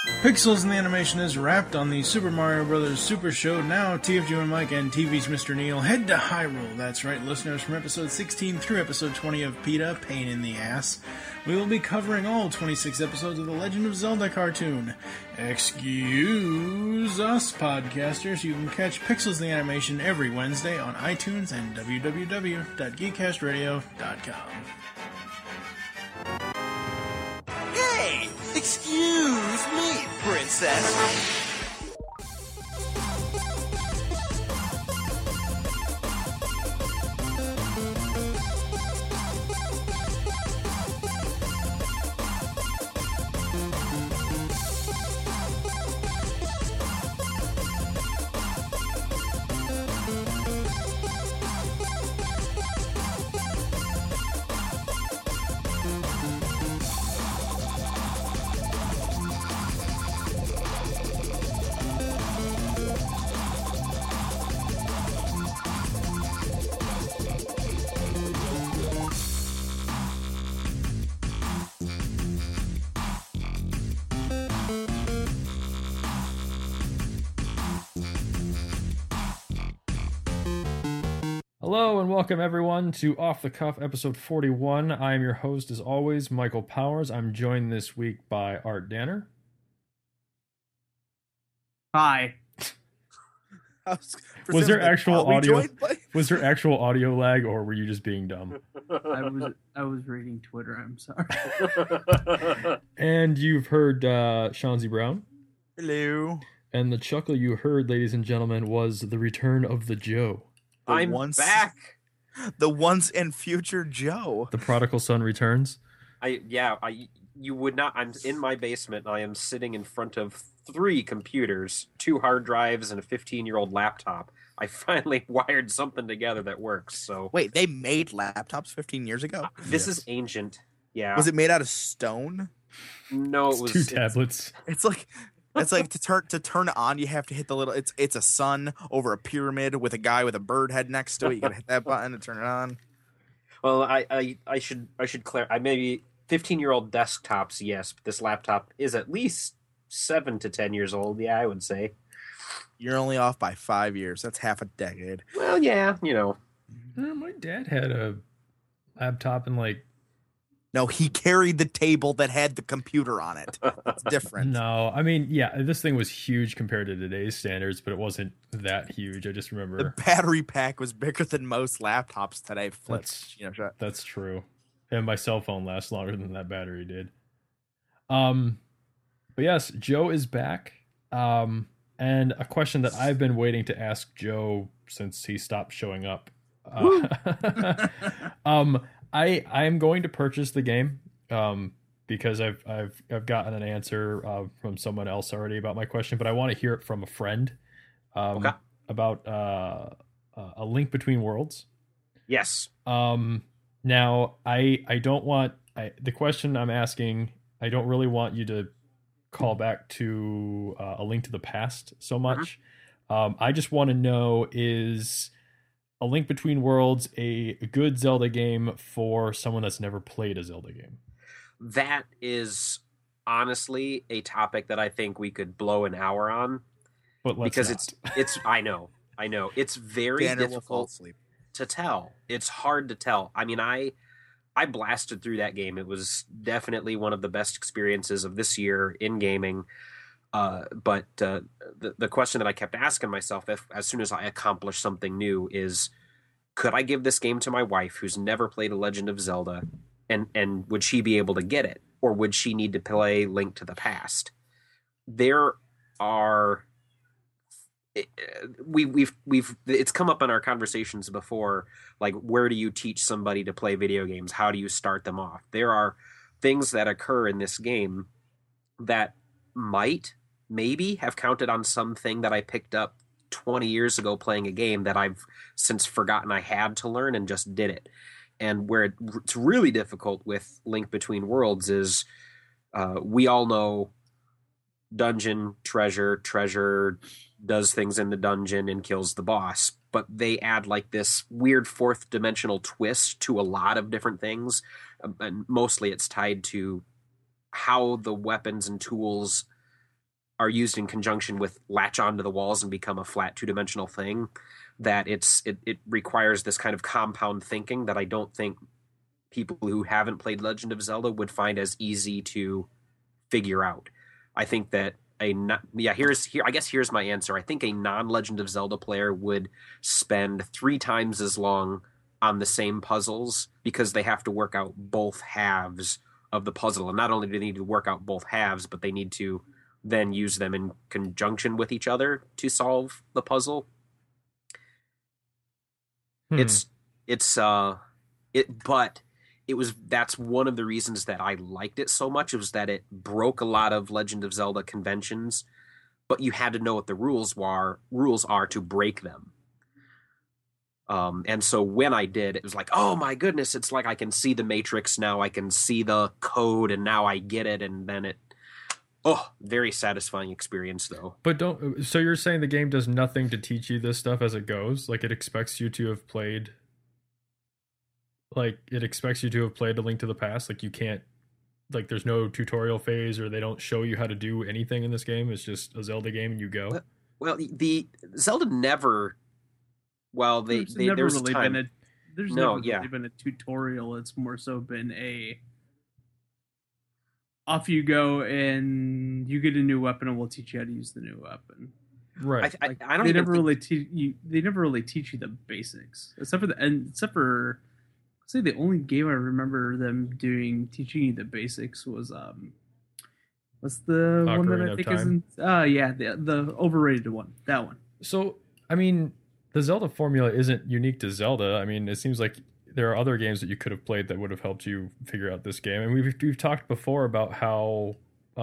Pixels and the Animation is wrapped on the Super Mario Bros. Super Show. Now, TFG and Mike and TV's Mr. Neil head to Hyrule. That's right, listeners, from episode 16 through episode 20 of PETA, Pain in the Ass. We will be covering all 26 episodes of the Legend of Zelda cartoon. Excuse us, podcasters. You can catch Pixels and the Animation every Wednesday on iTunes and www.geekcastradio.com. Hey! Excuse me, princess. Hello and welcome everyone to Off the Cuff episode 41. I am your host as always, Michael Powers. I'm joined this week by Art Danner. Hi. Was there actual audio? Was there actual audio lag, or were you just being dumb? I was reading Twitter. I'm sorry. And you've heard Shanzi Brown. Hello. And the chuckle you heard, ladies and gentlemen, was the return of the Joe. I'm back. The once and future Joe. The prodigal son returns. You would not. I'm in my basement. I am sitting in front of 3 computers, 2 hard drives, and a 15-year-old laptop. I finally wired something together that works. So wait, they made laptops 15 years ago? This is ancient. Yeah. Was it made out of stone? No, it was 2 tablets. It's like to turn it on, you have to hit the little. It's a sun over a pyramid with a guy with a bird head next to it. You gotta hit that button to turn it on. Well, I should clarify. Maybe 15-year-old desktops, yes, but this laptop is at least 7 to 10 years old. Yeah, I would say. You're only off by 5 years. That's half a decade. Well, yeah, you know. My dad had a laptop in No, he carried the table that had the computer on it. It's different. No, I mean, yeah, this thing was huge compared to today's standards, but it wasn't that huge. I just remember the battery pack was bigger than most laptops today. That's true. And my cell phone lasts longer than that battery did. But yes, Joe is back. And a question that I've been waiting to ask Joe since he stopped showing up. I am going to purchase the game because I've gotten an answer from someone else already about my question, but I want to hear it from a friend about A Link Between Worlds. Yes. Now I don't want the question I'm asking. I don't really want you to call back to A Link to the Past so much. I just want to know, is A Link Between Worlds a good Zelda game for someone that's never played a Zelda game? That is honestly a topic that I think we could blow an hour on. But because it's I know. It's very difficult to tell. It's hard to tell. I mean, I blasted through that game. It was definitely one of the best experiences of this year in gaming. But the question that I kept asking myself as soon as I accomplished something new is, could I give this game to my wife who's never played A Legend of Zelda, and would she be able to get it, or would she need to play Link to the Past? There are we've it's come up in our conversations before, like, where do you teach somebody to play video games? How do you start them off? There are things that occur in this game that maybe have counted on something that I picked up 20 years ago playing a game that I've since forgotten I had to learn and just did it. And where it's really difficult with Link Between Worlds is we all know dungeon, treasure does things in the dungeon and kills the boss, but they add like this weird fourth dimensional twist to a lot of different things. And mostly it's tied to how the weapons and tools are used in conjunction with latch onto the walls and become a flat two-dimensional thing, that it requires this kind of compound thinking that I don't think people who haven't played Legend of Zelda would find as easy to figure out. I think that here's my answer. I think a non-Legend of Zelda player would spend 3 times as long on the same puzzles because they have to work out both halves of the puzzle. And not only do they need to work out both halves, but they need to then use them in conjunction with each other to solve the puzzle. But that's one of the reasons that I liked it so much, was that it broke a lot of Legend of Zelda conventions, but you had to know what the rules are to break them. And so when I did, it was like, oh my goodness, it's like I can see the matrix now, I can see the code, and now I get it, and then very satisfying experience though. But so you're saying the game does nothing to teach you this stuff as it goes? Like it expects you to have played A Link to the Past? Like you can't, like there's no tutorial phase, or they don't show you how to do anything in this game? It's just a Zelda game and you go? Well, the Zelda never... Well, there's never really been a tutorial. It's more so been off you go and you get a new weapon and we'll teach you how to use the new weapon. Right. I don't. They never really teach you the basics, except for say the only game I remember them teaching you the basics was what's the one that I think isn't the overrated one, that one. So I mean, the Zelda formula isn't unique to Zelda. I mean, it seems like there are other games that you could have played that would have helped you figure out this game. And we've talked before about how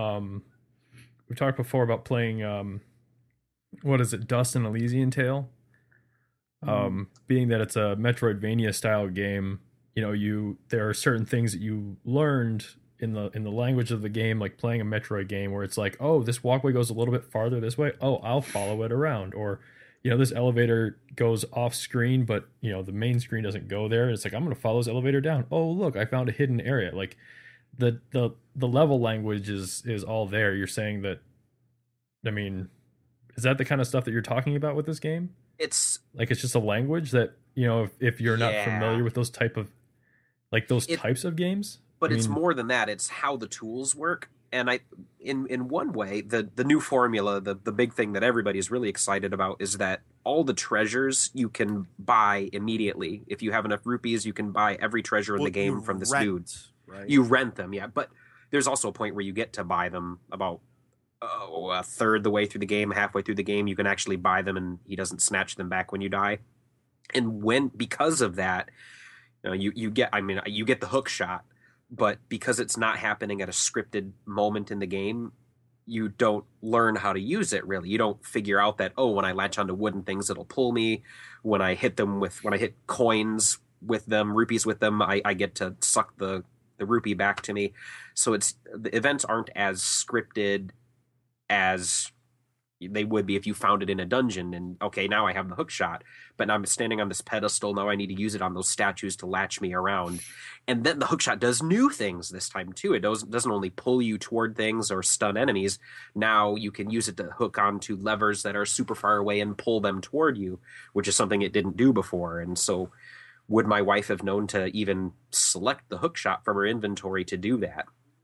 playing what is it, Dust and Elysian Tale? Being that it's a Metroidvania style game, there are certain things that you learned in the language of the game, like playing a Metroid game, where it's like, oh, this walkway goes a little bit farther this way. Oh, I'll follow it around. Or this elevator goes off screen, but the main screen doesn't go there. It's like, I'm going to follow this elevator down. Oh, look, I found a hidden area. Like the level language is all there. You're saying that, I mean, is that the kind of stuff that you're talking about with this game? It's just a language that, if you're not familiar with those types of games. But it's more than that. It's how the tools work. And in one way, the new formula, the big thing that everybody's really excited about is that all the treasures you can buy immediately. If you have enough rupees, you can buy every treasure in the game from this dude. Right? You rent them, yeah. But there's also a point where you get to buy them about a third the way through the game, halfway through the game. You can actually buy them, and he doesn't snatch them back when you die. And because of that, you get the hook shot. But because it's not happening at a scripted moment in the game, you don't learn how to use it, really. You don't figure out that, when I latch onto wooden things, it'll pull me. When I hit coins with them, rupees with them, I get to suck the rupee back to me. So the events aren't as scripted as they would be if you found it in a dungeon and, okay, now I have the hook shot, but now I'm standing on this pedestal. Now I need to use it on those statues to latch me around. And then the hook shot does new things this time too. It doesn't only pull you toward things or stun enemies. Now you can use it to hook onto levers that are super far away and pull them toward you, which is something it didn't do before. And so would my wife have known to even select the hook shot from her inventory to do that?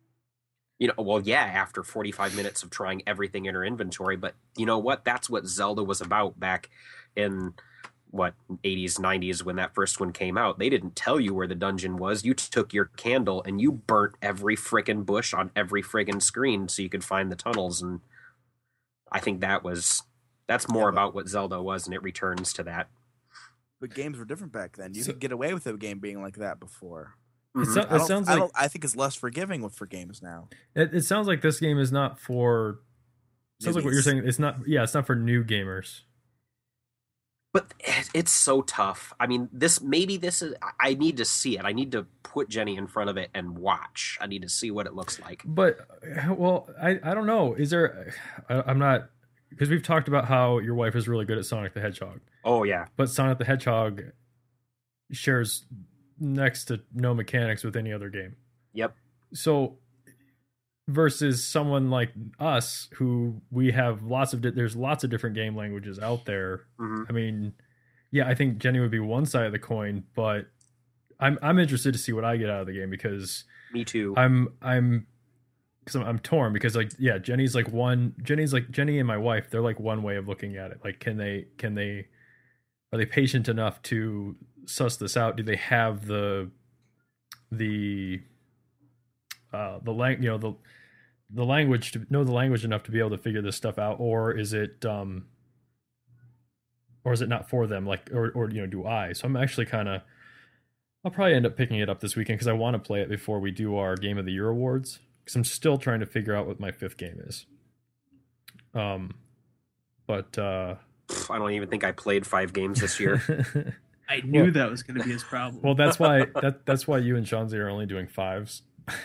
After 45 minutes of trying everything in her inventory. But you know what? That's what Zelda was about back in, 80s, 90s when that first one came out. They didn't tell you where the dungeon was. You took your candle and you burnt every frickin' bush on every friggin' screen so you could find the tunnels. And I think that's more about what Zelda was, and it returns to that. But games were different back then. You could get away with a game being like that before. It sounds like I think it's less forgiving for games now. It sounds like this game is not for. Sounds like what you're saying. It's not. Yeah, it's not for new gamers. But it's so tough. I mean, this is. I need to see it. I need to put Jenny in front of it and watch. I need to see what it looks like. But I don't know. Is there? I'm not, because we've talked about how your wife is really good at Sonic the Hedgehog. Oh yeah. But Sonic the Hedgehog shares next to no mechanics with any other game. Yep. So versus someone like us who we have there's lots of different game languages out there. Mhm. I mean, yeah, I think Jenny would be one side of the coin, but I'm interested to see what I get out of the game because Me too. I'm torn because like yeah, Jenny and my wife, they're like one way of looking at it. Like are they patient enough to suss this out? Do they have the language to know the language enough to be able to figure this stuff out, or is it not for them? Like, or do I? So I'm actually I'll probably end up picking it up this weekend because I want to play it before we do our Game of the Year awards. Because I'm still trying to figure out what my 5th game is. But I don't even think I played 5 games this year. I knew that was going to be his problem. well, that's why you and Shanzi are only doing 5s.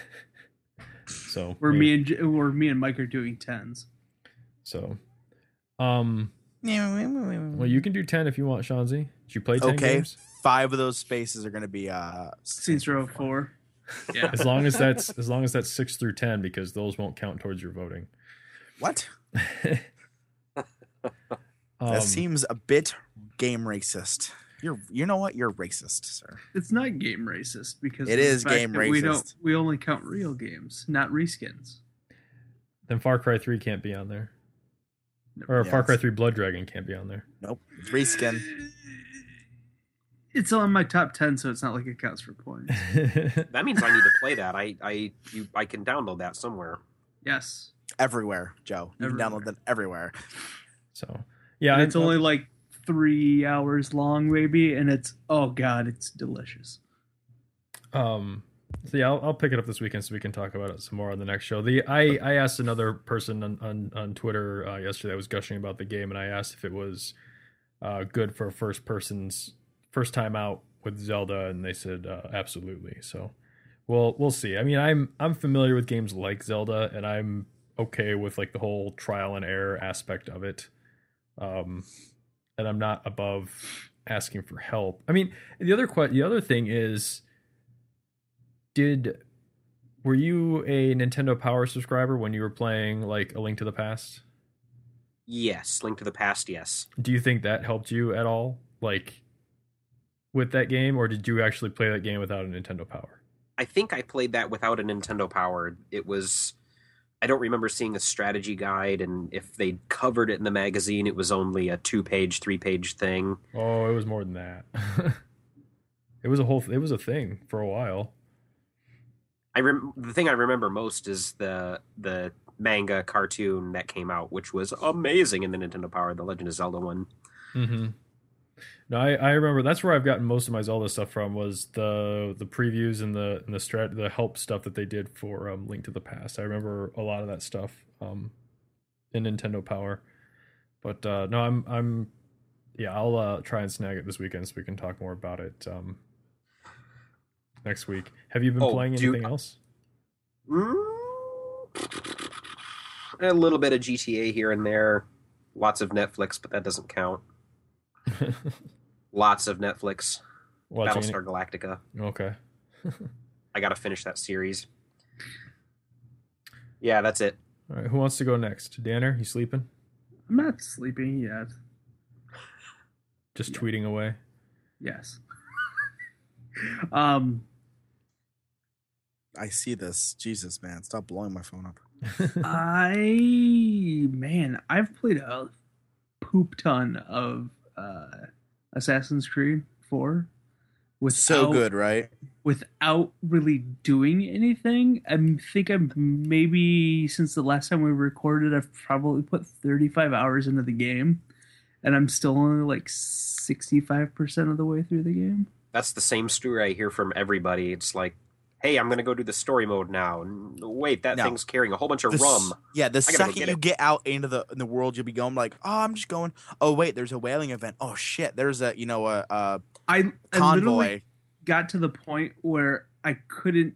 So me and Mike are doing 10s. So, well, you can do 10 if you want, Shanzi. Did you play 10 games? 5 of those spaces are going to be Saints Row 4. Yeah. As long as that's 6 through 10, because those won't count towards your voting. What? That seems a bit game racist. You know what? You're racist, sir. It's not game racist because it is game racist. We only count real games, not reskins. Then Far Cry 3 can't be on there. Or Far Cry 3 Blood Dragon can't be on there. Nope. Reskin. It's on my top 10, so it's not like it counts for points. That means I need to play that. I can download that somewhere. Yes. Everywhere, Joe. You can download that everywhere. So, yeah. And it's only like 3 hours long, maybe, and it's delicious. So yeah, I'll pick it up this weekend so we can talk about it some more on the next show. I asked another person on Twitter yesterday that was gushing about the game, and I asked if it was good for first time out with Zelda, and they said absolutely. So we'll see. I mean, I'm familiar with games like Zelda, and I'm okay with like the whole trial and error aspect of it. And I'm not above asking for help. I mean, the other thing is, were you a Nintendo Power subscriber when you were playing like A Link to the Past? Yes, Link to the Past, yes. Do you think that helped you at all, like with that game, or did you actually play that game without a Nintendo Power? I think I played that without a Nintendo Power. I don't remember seeing a strategy guide, and if they covered it in the magazine, it was only a 2-page, 3-page thing. Oh, it was more than that. It was a thing for a while. The thing I remember most is the manga cartoon that came out, which was amazing in the Nintendo Power, the Legend of Zelda one. Mm-hmm. No, I remember that's where I've gotten most of my Zelda stuff from, was the previews and the help stuff that they did for Link to the Past. I remember a lot of that stuff in Nintendo Power. But no, I'll try and snag it this weekend so we can talk more about it next week. Have you been playing anything else? A little bit of GTA here and there. Lots of Netflix, but that doesn't count. Lots of Netflix. Battlestar Galactica. Okay. I gotta finish that series. Yeah, that's it. All right, who wants to go next? Danner, you sleeping? I'm not sleeping yet. Just tweeting away? Yes. I see this. Jesus, man. Stop blowing my phone up. I've played a poop ton of Assassin's Creed 4. So good, right? Without really doing anything. I think I'm maybe, since the last time we recorded, I've probably put 35 hours into the game. And I'm still only like 65% of the way through the game. That's the same story I hear from everybody. It's like, hey, I'm going to go do the story mode now. And wait, thing's carrying a whole bunch of rum. Yeah, the second you get out into the world, you'll be going like, oh, I'm just going. Oh, wait, there's a whaling event. Oh, shit, there's a convoy. I literally got to the point where I couldn't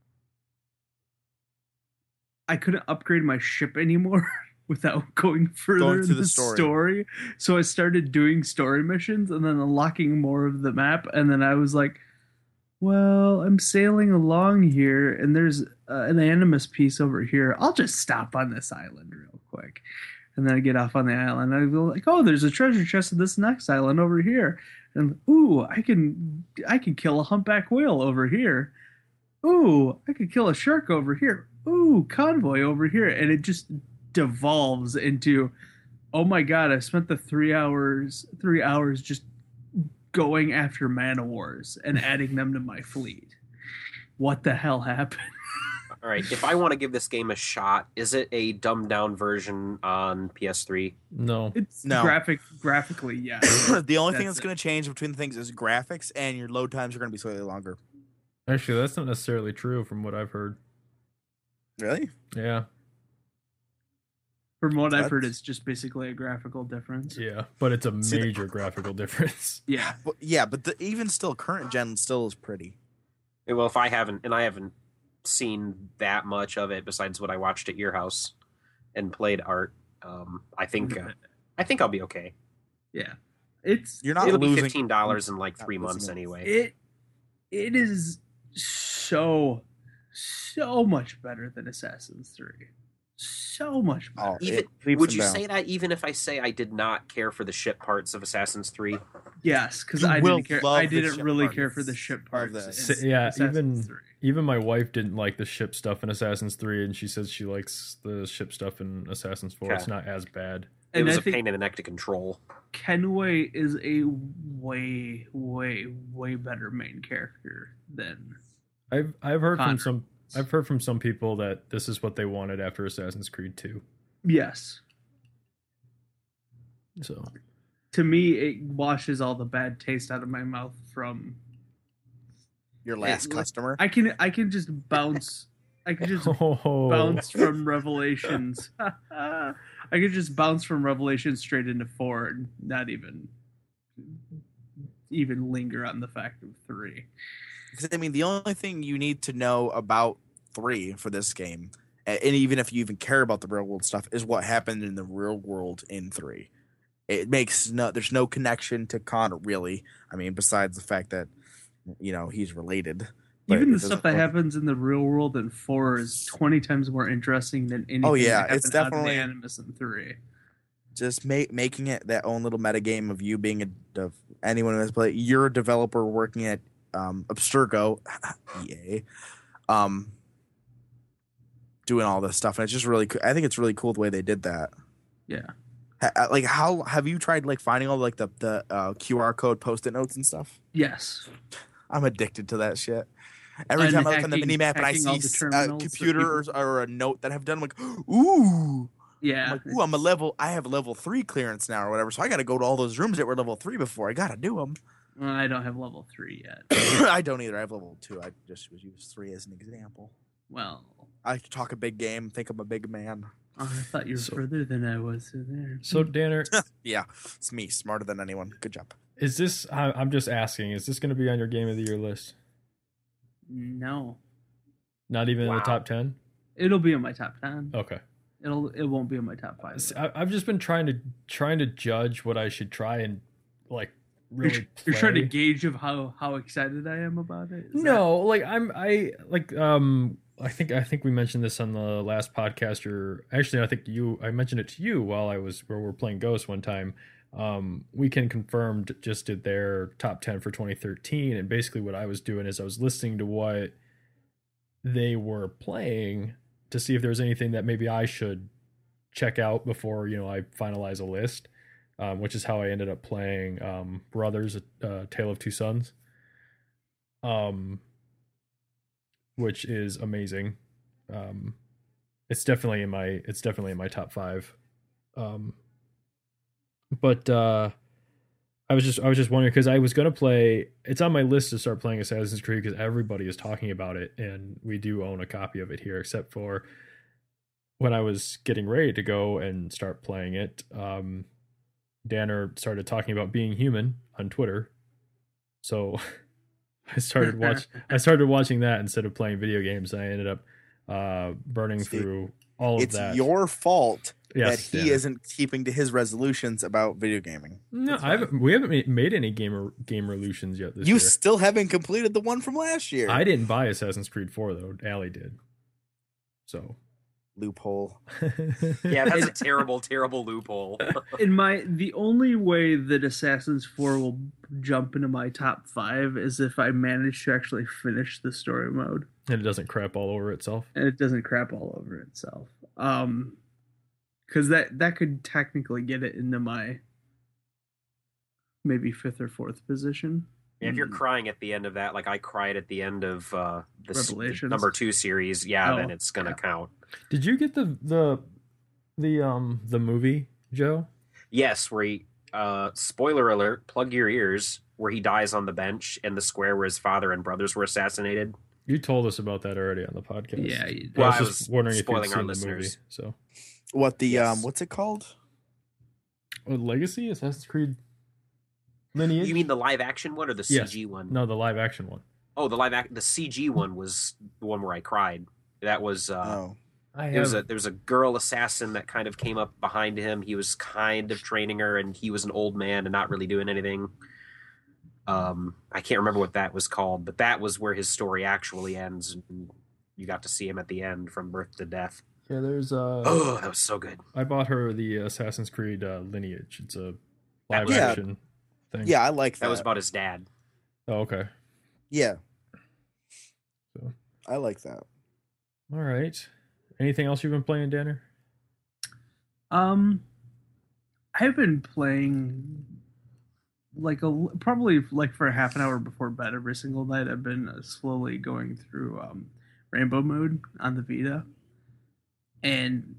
upgrade my ship anymore without going further in the story. So I started doing story missions and then unlocking more of the map. And then I was like, well, I'm sailing along here, and there's an Animus piece over here. I'll just stop on this island real quick. And then I get off on the island. I go like, oh, there's a treasure chest in this next island over here. And ooh, I can kill a humpback whale over here. Ooh, I could kill a shark over here. Ooh, convoy over here. And it just devolves into, oh my god, I spent the 3 hours just going after man-o-wars and adding them to my fleet. What the hell happened? All right, if I want to give this game a shot, is it a dumbed down version on PS3? No. It's No. graphically, yeah. The only thing That's that's going to change between the things is graphics, and your load times are going to be slightly longer. Actually, that's not necessarily true from what I've heard. Really? Yeah. From what I've heard, That's- it's just basically a graphical difference. Yeah. But it's a See, the- major graphical difference. Yeah. But, yeah, but even still, current gen still is pretty. Well, if I haven't seen that much of it besides what I watched at your house and played art, I think I'll be okay. Yeah. It's You're not It'll be losing. $15 in like Not 3 months losing it. anyway. it is so much better than Assassin's 3. So much better. Oh, Even it leaps would and you bounds. say that even if I say I did not care for the ship parts of Assassin's 3? Yes, because You I will didn't care. love I the didn't ship really parts care for the ship of parts. this. in Yeah, Assassin's 3. even my wife didn't like the ship stuff in Assassin's 3, and she says she likes the ship stuff in Assassin's 4. Okay. It's not as bad. It And was I a think pain in the neck to control. Kenway is a way better main character than. I've heard Connor. from some people that this is what they wanted after Assassin's Creed 2. Yes, So to me, it washes all the bad taste out of my mouth from. Your last It- customer. I can just bounce. I can just bounce from Revelations. I could just bounce from Revelations straight into 4 and not even linger on the fact of 3. Because I mean, the only thing you need to know about 3 for this game, and even if you even care about the real world stuff, is what happened in the real world in 3. It makes there's no connection to Connor really. I mean, besides the fact that he's related. But Even it the doesn't stuff that really- happens in the real world in 4 is 20 times more interesting than anything. Oh, yeah, that it's happened out in definitely- the Animus in 3. just making it that own little metagame of you being anyone who has played. You're a developer working at Abstergo, EA, doing all this stuff, and it's just really. I think it's really cool the way they did that. Yeah. Like, how have you tried like finding all like the QR code post-it notes and stuff? Yes. I'm addicted to that shit. Every And time I look on the hacking- mini map and I hacking all see the a terminals that computer people- or a note that I've done, I'm like, ooh. Yeah. I'm like, ooh, I have level 3 clearance now or whatever, so I got to go to all those rooms that were level 3 before. I got to do them. Well, I don't have level 3 yet. I don't either. I have level 2. I just was use 3 as an example. Well, I like to talk a big game, think I'm a big man. I thought you were So- further than I was in there. So Danner, Yeah, it's me, smarter than anyone. Good job. is this? I'm just asking. Is this going to be on your Game of the Year list? No. Not even in the Wow. top 10. It'll be in my top 10. Okay. It won't be in my top 5. See, I've just been trying to judge what I should try and like really. You're trying to play. gauge of how excited I am about it? Is No, like I think we mentioned this on the last podcast, or actually I mentioned it to you while we were playing Ghost one time. Weekend Confirmed just did their top 10 for 2013, and basically what I was doing is I was listening to what they were playing to see if there was anything that maybe I should check out before I finalize a list, which is how I ended up playing Brothers, Tale of Two Sons, which is amazing. It's definitely in my top 5. But I was just wondering, because I was gonna play. It's on my list to start playing Assassin's Creed because everybody is talking about it, and we do own a copy of it here. Except for when I was getting ready to go and start playing it, Danner started talking about Being Human on Twitter, so I started watching that instead of playing video games. And I ended up burning See, through all of It's that. your fault Yes, that he Danner. isn't keeping to his resolutions about video gaming. No, That's we haven't made any game resolutions yet this You year. still haven't completed the one from last year. I didn't buy Assassin's Creed 4 though. Allie did. So Loophole. Yeah, that's a terrible, terrible loophole. The only way that Assassin's 4 will jump into my top 5 is if I manage to actually finish the story mode and it doesn't crap all over itself. and it doesn't crap all over itself. Because that could technically get it into my maybe 5th or 4th position. If you're crying at the end of that, like I cried at the end of the Revelations. number 2 series, then it's gonna count. Did you get the movie, Joe? Yes, where he spoiler alert, plug your ears, where he dies on the bench in the square where his father and brothers were assassinated. You told us about that already on the podcast. Yeah, you did. Well, I I was just wondering if you'd spoiling seen our the movie. listeners. So, What the Yes. what's it called? Legacy, Assassin's Creed Lineage. You mean the live action one or the Yes. CG one? No, the live action one. Oh, the CG one was the one where I cried. That was Oh, there was a girl assassin that kind of came up behind him. He was kind of training her, and he was an old man and not really doing anything. I can't remember what that was called, but that was where his story actually ends, and you got to see him at the end from birth to death. Yeah, there's Oh, that was so good. I bought her the Assassin's Creed Lineage. It's a That live was- action thing. yeah, I like that. That was about his dad. Oh, okay. Yeah, So, I like that. all right. Anything else you've been playing, Danner? I've been playing probably like for a half an hour before bed every single night. I've been slowly going through Rainbow Mode on the Vita, and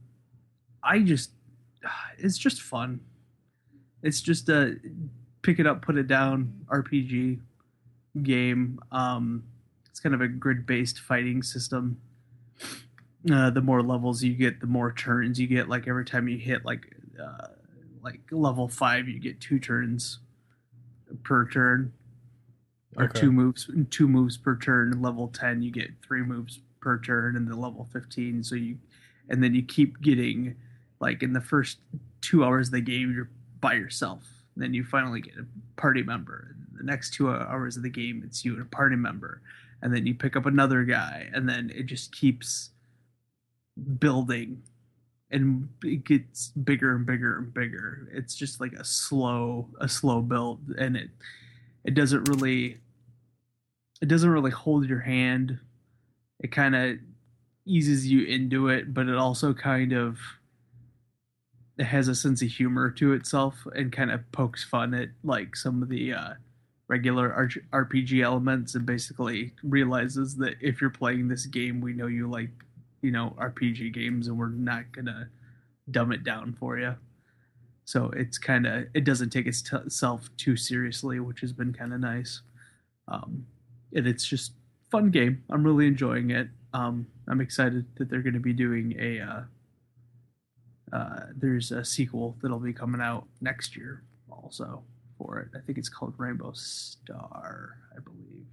it's just fun. It's just a pick it up, put it down RPG game. It's kind of a grid-based fighting system. The more levels you get, the more turns you get. Like every time you hit like level 5, you get 2 turns per turn, or Okay. 2 moves per turn. Level 10, you get 3 moves per turn, and then level 15. And then you keep getting, like in the first 2 hours of the game, you're by yourself. Then you finally get a party member. The next 2 hours of the game, it's you and a party member, and then you pick up another guy, and then it just keeps building, and it gets bigger and bigger and bigger. It's just like a slow build, and it doesn't really hold your hand. It kind of eases you into it, but it also kind of it has a sense of humor to itself and kind of pokes fun at like some of the regular RPG elements, and basically realizes that if you're playing this game, we know you like, RPG games, and we're not gonna dumb it down for you. So it doesn't take itself too seriously, which has been kind of nice. And it's just fun game. I'm really enjoying it. I'm excited that they're going to be doing there's a sequel that'll be coming out next year also for it. I think it's called Rainbow Star, I believe.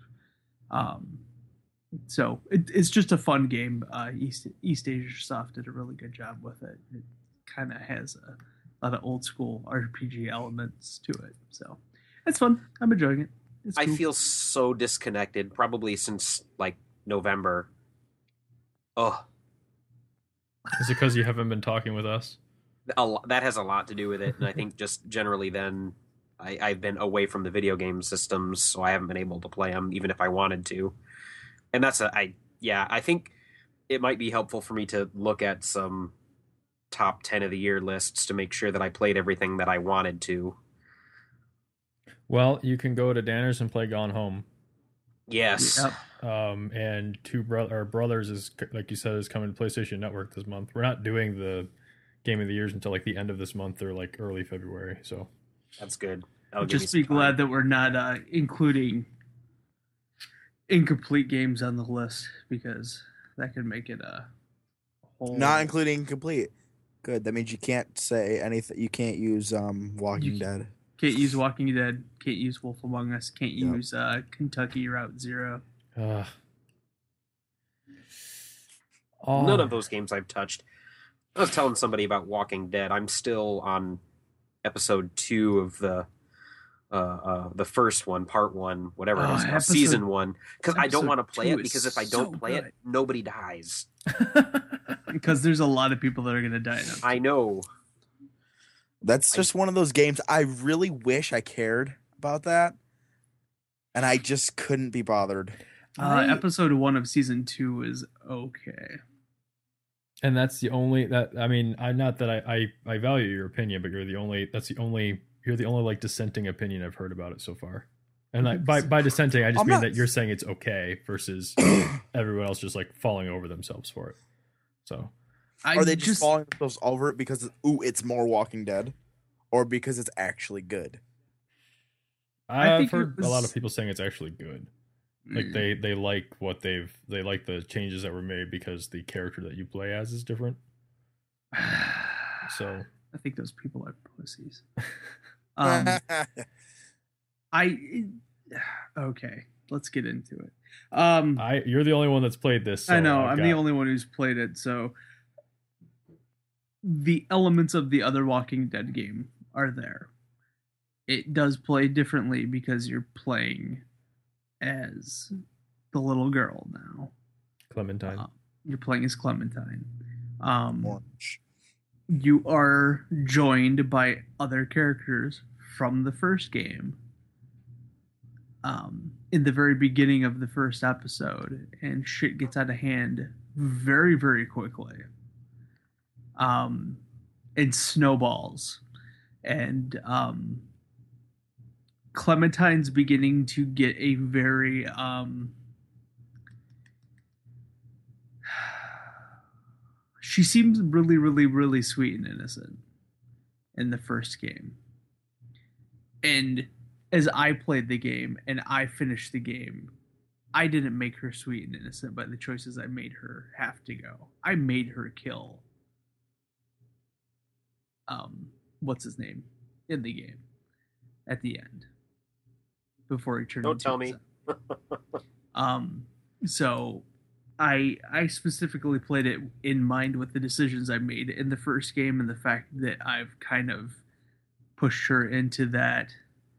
So it's just a fun game. East Asia Soft did a really good job with it. It kind of has a lot of old school RPG elements to it. So it's fun. I'm enjoying it. It's I cool. feel so disconnected, probably since like November. Oh, Is it because you haven't been talking with us? that has a lot to do with it, and I think just generally then I've been away from the video game systems, so I haven't been able to play them, even if I wanted to. And I think it might be helpful for me to look at some top 10 of the year lists to make sure that I played everything that I wanted to. Well, you can go to Danner's and play Gone Home. Yes. Yep. And our brothers is, like you said, is coming to PlayStation Network this month. We're not doing the Game of the Years until like the end of this month or like early February. So That's good. That'll give me Just some be glad time. that we're not including incomplete games on the list, because that could make it a whole. Not including complete. Good. That means you can't say anything. You can't use Walking You- Dead. Can't use Walking Dead. Can't use Wolf Among Us. Can't Yep. use Kentucky Route Zero. oh, None of those games I've touched. I was telling somebody about Walking Dead. I'm still on episode 2 of the the first one, part one, whatever it is now, episode- season one, because I don't episode want to play 2 it is because if I so don't play it, good. nobody dies. Because there's a lot of people that are going to die now. I know. That's just one of those games. I really wish I cared about that, and I just couldn't be bothered. Episode 1 of season 2 is okay. And that's the only that I mean, I not that I value your opinion, but you're the only like dissenting opinion I've heard about it so far. And like by dissenting, I just mean that you're saying it's okay versus everyone else just like falling over themselves for it. So are they just falling themselves over it because it's more Walking Dead, or because it's actually good? I've heard a lot of people saying it's actually good. Like they like what they like the changes that were made because the character that you play as is different. So I think those people are pussies. Okay, let's get into it. You're the only one that's played this. So I know I'm the only one who's played it. So the elements of the other Walking Dead game are there. It does play differently because you're playing as the little girl now. Clementine. You're playing as Clementine. Orange. You are joined by other characters from the first game. In the very beginning of the first episode, and shit gets out of hand very, very quickly. And snowballs. And Clementine's beginning to get a very she seems really, really, really sweet and innocent in the first game. And as I played the game and I finished the game, I didn't make her sweet and innocent by the choices I made her have to go. I made her kill what's his name in the game at the end before he turned Don't into tell me. So I specifically played it in mind with the decisions I made in the first game and the fact that I've kind of pushed her into that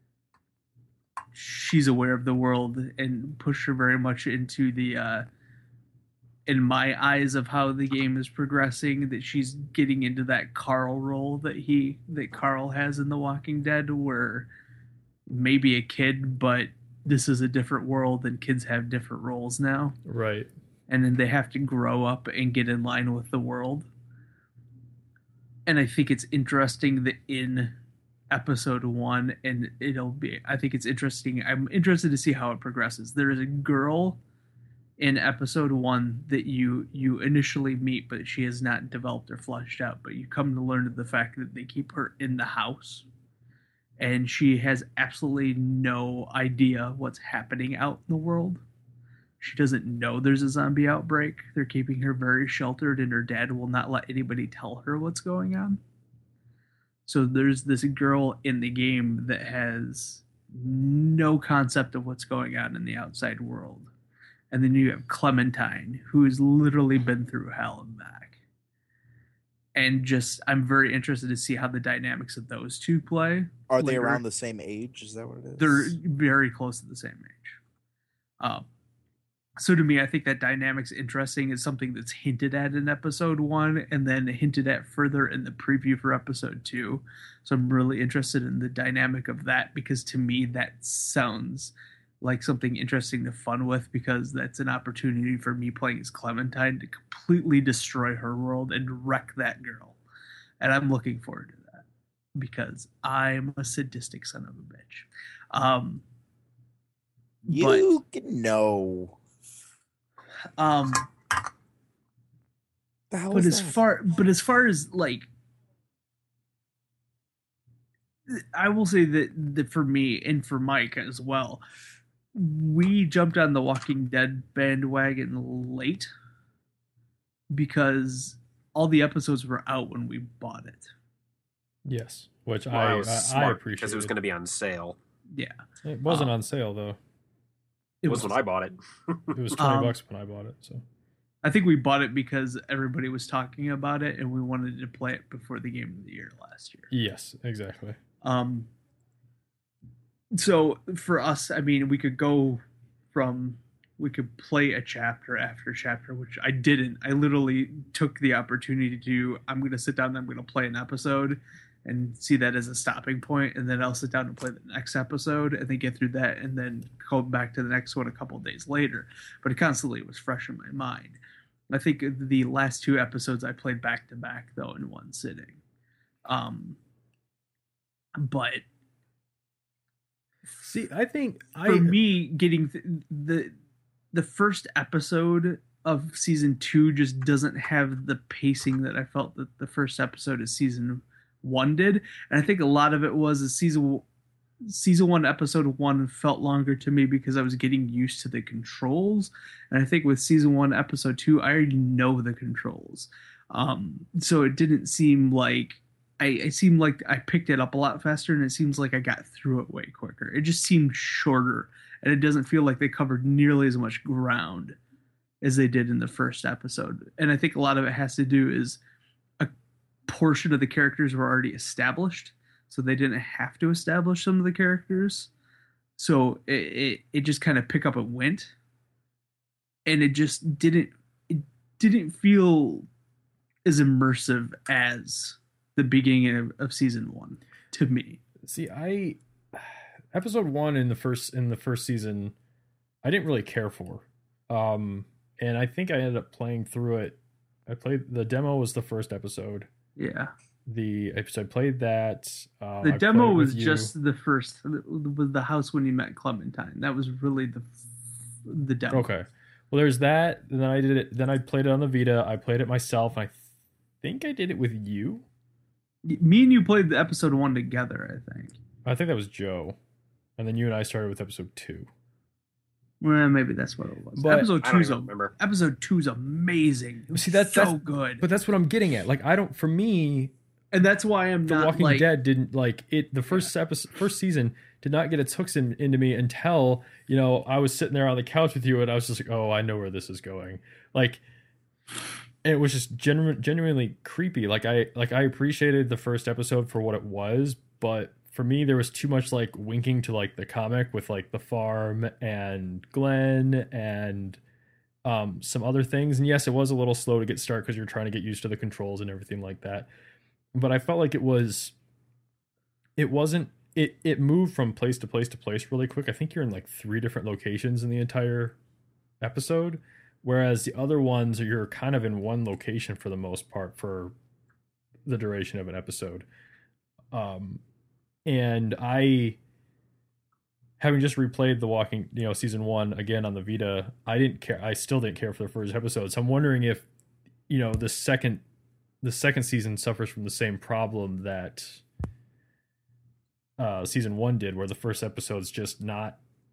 she's aware of the world and pushed her very much into the in my eyes of how the game is progressing, that she's getting into that Carl role that Carl has in The Walking Dead, where maybe a kid, but this is a different world and kids have different roles now. Right. And then they have to grow up and get in line with the world. And I think it's interesting that in episode 1, and I think it's interesting. I'm interested to see how it progresses. There is a girl in episode 1 that you initially meet, but she has not developed or fleshed out. But you come to learn the fact that they keep her in the house, and she has absolutely no idea what's happening out in the world. She doesn't know there's a zombie outbreak. They're keeping her very sheltered, and her dad will not let anybody tell her what's going on. So there's this girl in the game that has no concept of what's going on in the outside world. And then you have Clementine, who's literally been through hell and back. And just, I'm very interested to see how the dynamics of those two play. Are they around the same age? Is that what it is? They're very close to the same age. So to me, I think that dynamic's interesting. Is something that's hinted at in episode 1 and then hinted at further in the preview for episode 2. So I'm really interested in the dynamic of that, because to me that sounds like something interesting to fun with, because that's an opportunity for me playing as Clementine to completely destroy her world and wreck that girl. And I'm looking forward to that because I'm a sadistic son of a bitch. You can know. But as far as like, I will say that for me and for Mike as well, we jumped on the Walking Dead bandwagon late because all the episodes were out when we bought it. Yes, which I appreciate because it was going to be on sale. Yeah, it wasn't on sale though. It was when I bought it. It was $20 when I bought it. So I think we bought it because everybody was talking about it, and we wanted to play it before the game of the year last year. Yes, exactly. So for us, I mean, we could play a chapter after chapter, which I didn't. I literally took the opportunity to do, I'm going to sit down and I'm going to play an episode and see that as a stopping point, and then I'll sit down and play the next episode and then get through that and then go back to the next one a couple of days later. But it constantly was fresh in my mind. I think the last 2 episodes I played back to back though in one sitting. But See, I think for me, getting the first episode of season 2 just doesn't have the pacing that I felt that the first episode of season 1 did, and I think a lot of it was season 1 episode 1 felt longer to me because I was getting used to the controls, and I think with season 1 episode 2 I already know the controls, so it didn't seem like I seemed like I picked it up a lot faster, and it seems like I got through it way quicker. It just seemed shorter, and it doesn't feel like they covered nearly as much ground as they did in the first episode. And I think a lot of it has to do is a portion of the characters were already established, so they didn't have to establish some of the characters. So it just kind of pick up and went, and it didn't feel as immersive as the beginning of season 1 to me. See, episode 1 in the first season, I didn't really care for, and I think I ended up playing through it. I played the demo was the first episode. Yeah, I played that. The demo was just the first, with the house when you met Clementine. That was really the demo. Okay, well, there's that. And then I did it. Then I played it on the Vita. I played it myself. And I think I did it with you. Me and you played the episode 1 together, I think that was Joe. And then you and I started with episode 2. Well, maybe that's what it was. But episode I don't even remember. Episode 2 is amazing. See, that's good. But that's what I'm getting at. Like, for me, and that's why I'm The not Walking Dead didn't like it. The first season did not get its hooks into me until, I was sitting there on the couch with you and I was just like, oh, I know where this is going. Like, and it was just genuinely creepy. Like I appreciated the first episode for what it was, but for me there was too much like winking to like the comic with like the farm and Glenn and some other things. And yes, it was a little slow to get started because you're trying to get used to the controls and everything like that. But I felt like it moved from place to place to place really quick. I think you're in like 3 different locations in the entire episode. Whereas the other ones, you're kind of in one location for the most part for the duration of an episode. And I, having just replayed The Walking, season 1 again on the Vita, I didn't care. I still didn't care for the first episode. So I'm wondering if, the second season suffers from the same problem that season 1 did, where the first episode's just not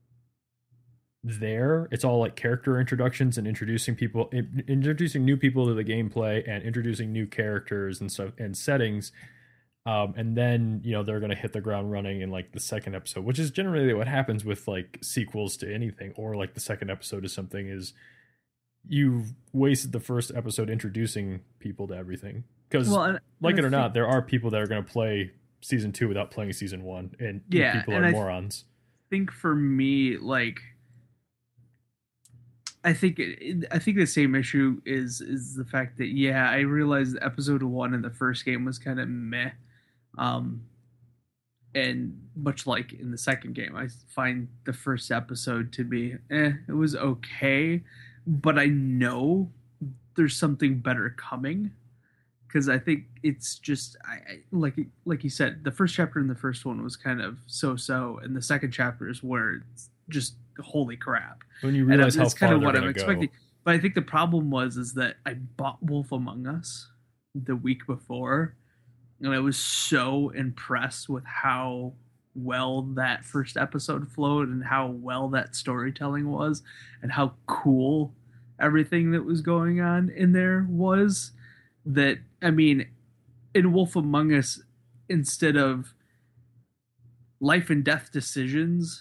there. It's all like character introductions and introducing new people to the gameplay and introducing new characters and stuff and settings, and then they're going to hit the ground running in like the second episode, which is generally what happens with like sequels to anything, or like the second episode of something is you've wasted the first episode introducing people to everything, because like it or not, there are people that are going to play season 2 without playing season 1, and people are morons. I think for me, like, I think the same issue is the fact that I realized episode 1 in the first game was kind of meh, and much like in the second game, I find the first episode to be it was okay, but I know there's something better coming, because I think it's just I like you said, the first chapter in the first one was kind of so, and the second chapter is where it's just holy crap. When you realize how far they're what I'm expecting. But I think the problem is that I bought Wolf Among Us the week before, and I was so impressed with how well that first episode flowed and how well that storytelling was and how cool everything that was going on in there was, that, I mean, in Wolf Among Us, instead of life and death decisions,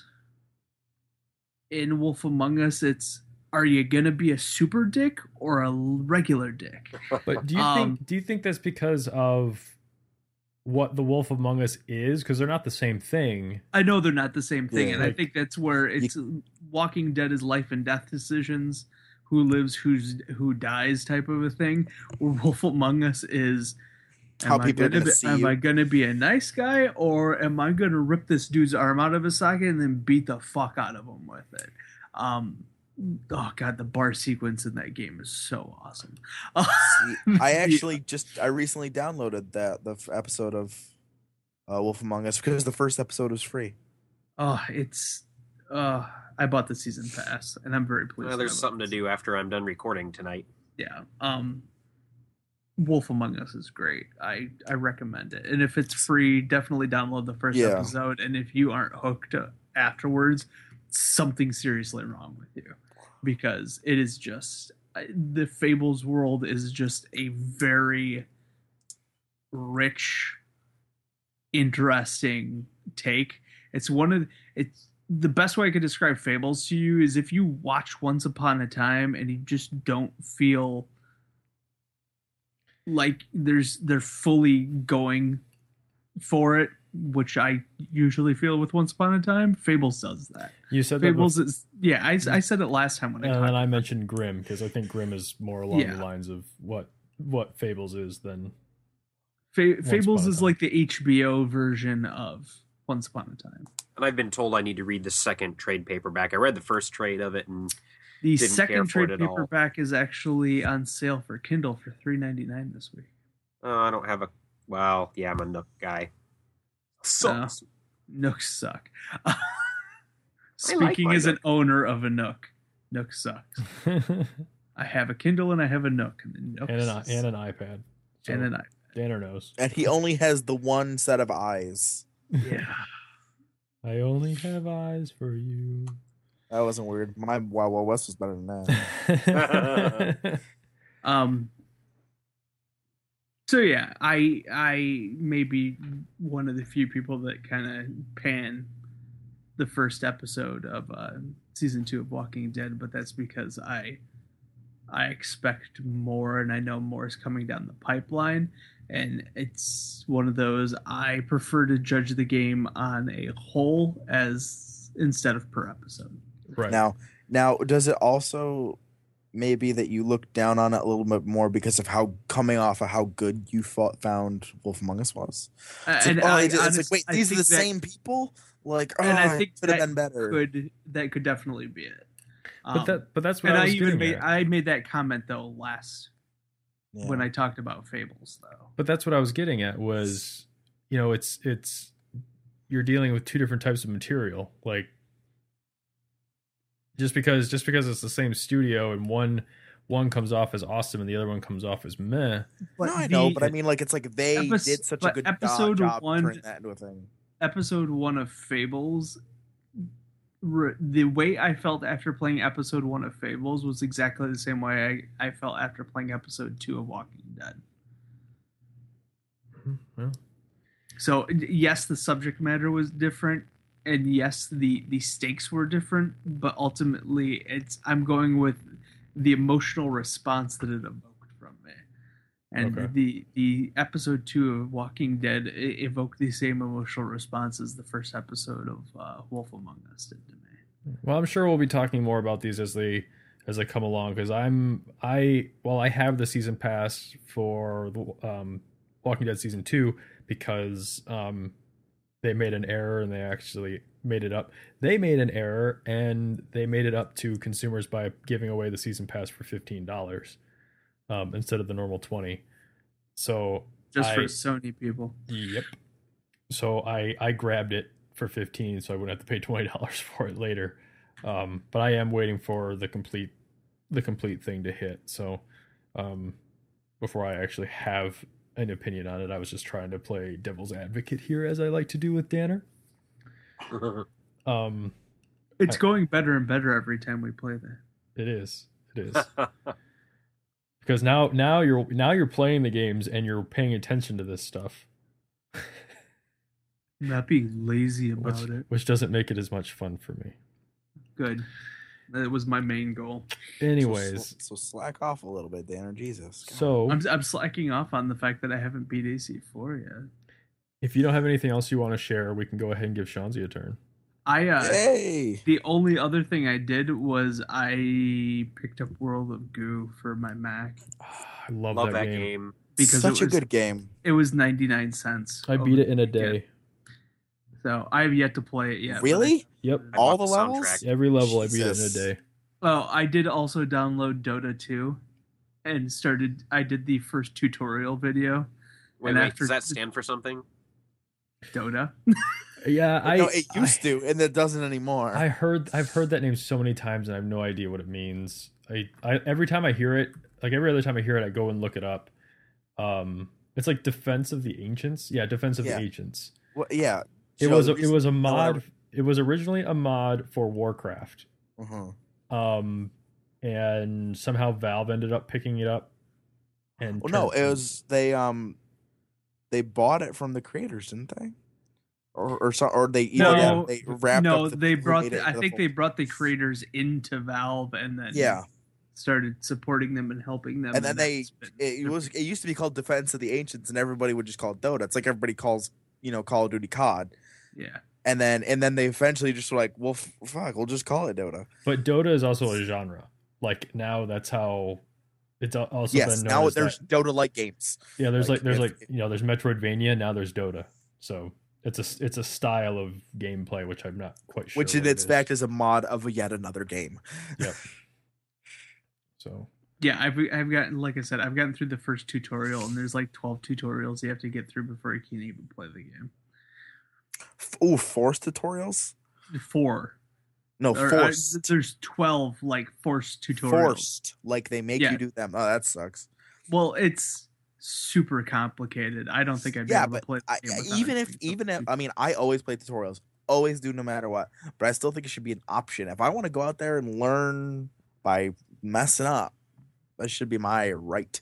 in Wolf Among Us, it's, are you gonna be a super dick or a regular dick? But do you think that's because of what The Wolf Among Us is, because they're not the same thing. I know they're not the same thing, Yeah. and I think that's where it's Walking Dead is life and death decisions, who lives, who dies type of a thing. Where Wolf Among Us is, How people are gonna see am you. I gonna be a nice guy, or am I gonna rip this dude's arm out of his socket and then beat the fuck out of him with it? Oh god, the bar sequence in that game is so awesome. I recently downloaded the episode of Wolf Among Us because the first episode was free. I bought the season pass and I'm very pleased. Well, there's something to do after I'm done recording tonight. Yeah. Wolf Among Us is great. I recommend it. And if it's free, definitely download the first episode. And if you aren't hooked afterwards, something seriously wrong with you. Because it is just, the Fables world is just a very rich, interesting take. It's the best way I could describe Fables to you is if you watch Once Upon a Time and you just don't feel like they're fully going for it, which I usually feel with Once Upon a Time. Fables does that. You said Fables is I said it last time when and then I mentioned Grimm because I think Grimm is more along the lines of what Fables is than Fables is like the HBO version of Once Upon a Time. And I've been told I need to read the second trade paperback. I read the first trade of it and the didn't second care for trade it at all. paperback is actually on sale for Kindle for $3.99 this week. I don't have I'm a Nook guy. Sucks. Nooks suck. like Speaking my as an Nook. owner of a Nook, Nook sucks. I have a Kindle and I have a Nook, and the Nook and an sucks. iPad. So And an iPad. Danner knows. And he only has the one set of eyes. Yeah. I only have eyes for you. That wasn't weird. My Wild Wild West was better than that. So yeah, I may be one of the few people that kind of pan the first episode of season 2 of Walking Dead, but that's because I expect more and I know more is coming down the pipeline, and it's one of those I prefer to judge the game on a whole as instead of per episode. Right. Now, does it also maybe that you look down on it a little bit more because of how coming off of how good you found Wolf Among Us was? It's And like, wait, I these are the think that- same people? Like, and I think could have that been better. that could definitely be it. But that's what and I was getting at. I made that comment though Yeah. when I talked about Fables though. But that's what I was getting at was, it's you're dealing with two different types of material. Like just because it's the same studio and one comes off as awesome and the other one comes off as meh. But I know, but I mean, like, it's like they did such a but good episode job one- turning that into a thing. Episode 1 of Fables, the way I felt after playing episode 1 of Fables was exactly the same way I felt after playing episode 2 of Walking Dead. Well, So yes, the subject matter was different, and yes, the stakes were different, but ultimately I'm going with the emotional response that it evoked from me. And Okay. the episode 2 of Walking Dead evoked the same emotional response as the first episode of Wolf Among Us did to me. well, I'm sure we'll be talking more about these as they come along because I have the season pass for the Walking Dead season 2 because they made an error and they actually made it up. They made an error and they made it up to consumers by giving away the season pass for $15 instead of the normal $20. So Just for Sony people. Yep. So I grabbed it for $15 so I wouldn't have to pay $20 for it later. But I am waiting for the complete thing to hit. So before I actually have an opinion on it, I was just trying to play devil's advocate here, as I like to do with Danner. It's going better and better every time we play that. It is. Because now you're playing the games and you're paying attention to this stuff. I'm not being lazy about it. Which doesn't make it as much fun for me. Good. That was my main goal. Anyways, So slack off a little bit, Danner. Jesus. God. so I'm slacking off on the fact that I haven't beat AC4 yet. If you don't have anything else you want to share, we can go ahead and give Shanzi a turn. Yay! The only other thing I did was I picked up World of Goo for my Mac I love Love that that game. game. because Such it a was, good game. It was 99 cents. I beat it in a day. So I have yet to play it yet. but Really? Yep. I All bought the levels? soundtrack. Every level I beat it in a Jesus. day. Well, I did also download Dota 2 and I did the first tutorial video. Wait, And wait, after- does that stand for something? Dota. Yeah, No, it used to, and it doesn't anymore. I've heard that name so many times and I have no idea what it means. I every time I hear it, like every other time I hear it, I go and look it up. It's like Defense of the Ancients. Yeah, Defense of Yeah. the Ancients. Well, yeah. It So was the a reason- mod. It was originally a mod for Warcraft. Uh-huh. And somehow Valve ended up picking it up. And Well, no, turned- it was they bought it from the creators, didn't they? Or they No, they wrapped no, up the, they who brought. made it I into the think fold. they brought the creators into Valve and then started supporting them and helping them. And then that's been- it used to be called Defense of the Ancients, and everybody would just call it Dota. It's like everybody calls Call of Duty COD. yeah. And then they eventually just were like, well, fuck, we'll just call it Dota. But Dota is also a genre. Like now, that's how it's also Yes, been known now as there's that. Dota-like games. Yeah, there's like, there's if- there's Metroidvania. Now there's Dota. So it's a style of gameplay which I'm not quite sure. Which in what it its is. fact is a mod of yet another game. Yep. So Yeah, I've gotten, like I said, I've gotten through the first tutorial, and there's like 12 tutorials you have to get through before you can even play the game. Ooh, forced tutorials? 4. No, Or, forced. there's 12 like forced tutorials. Forced. Like they make Yeah. you do them. Oh, that sucks. Well, it's super complicated. I don't think I'd be Yeah, able to but play the game without even it if being so I mean, I always play tutorials. Always do, no matter what. But I still think it should be an option. If I want to go out there and learn by messing up, that should be my right.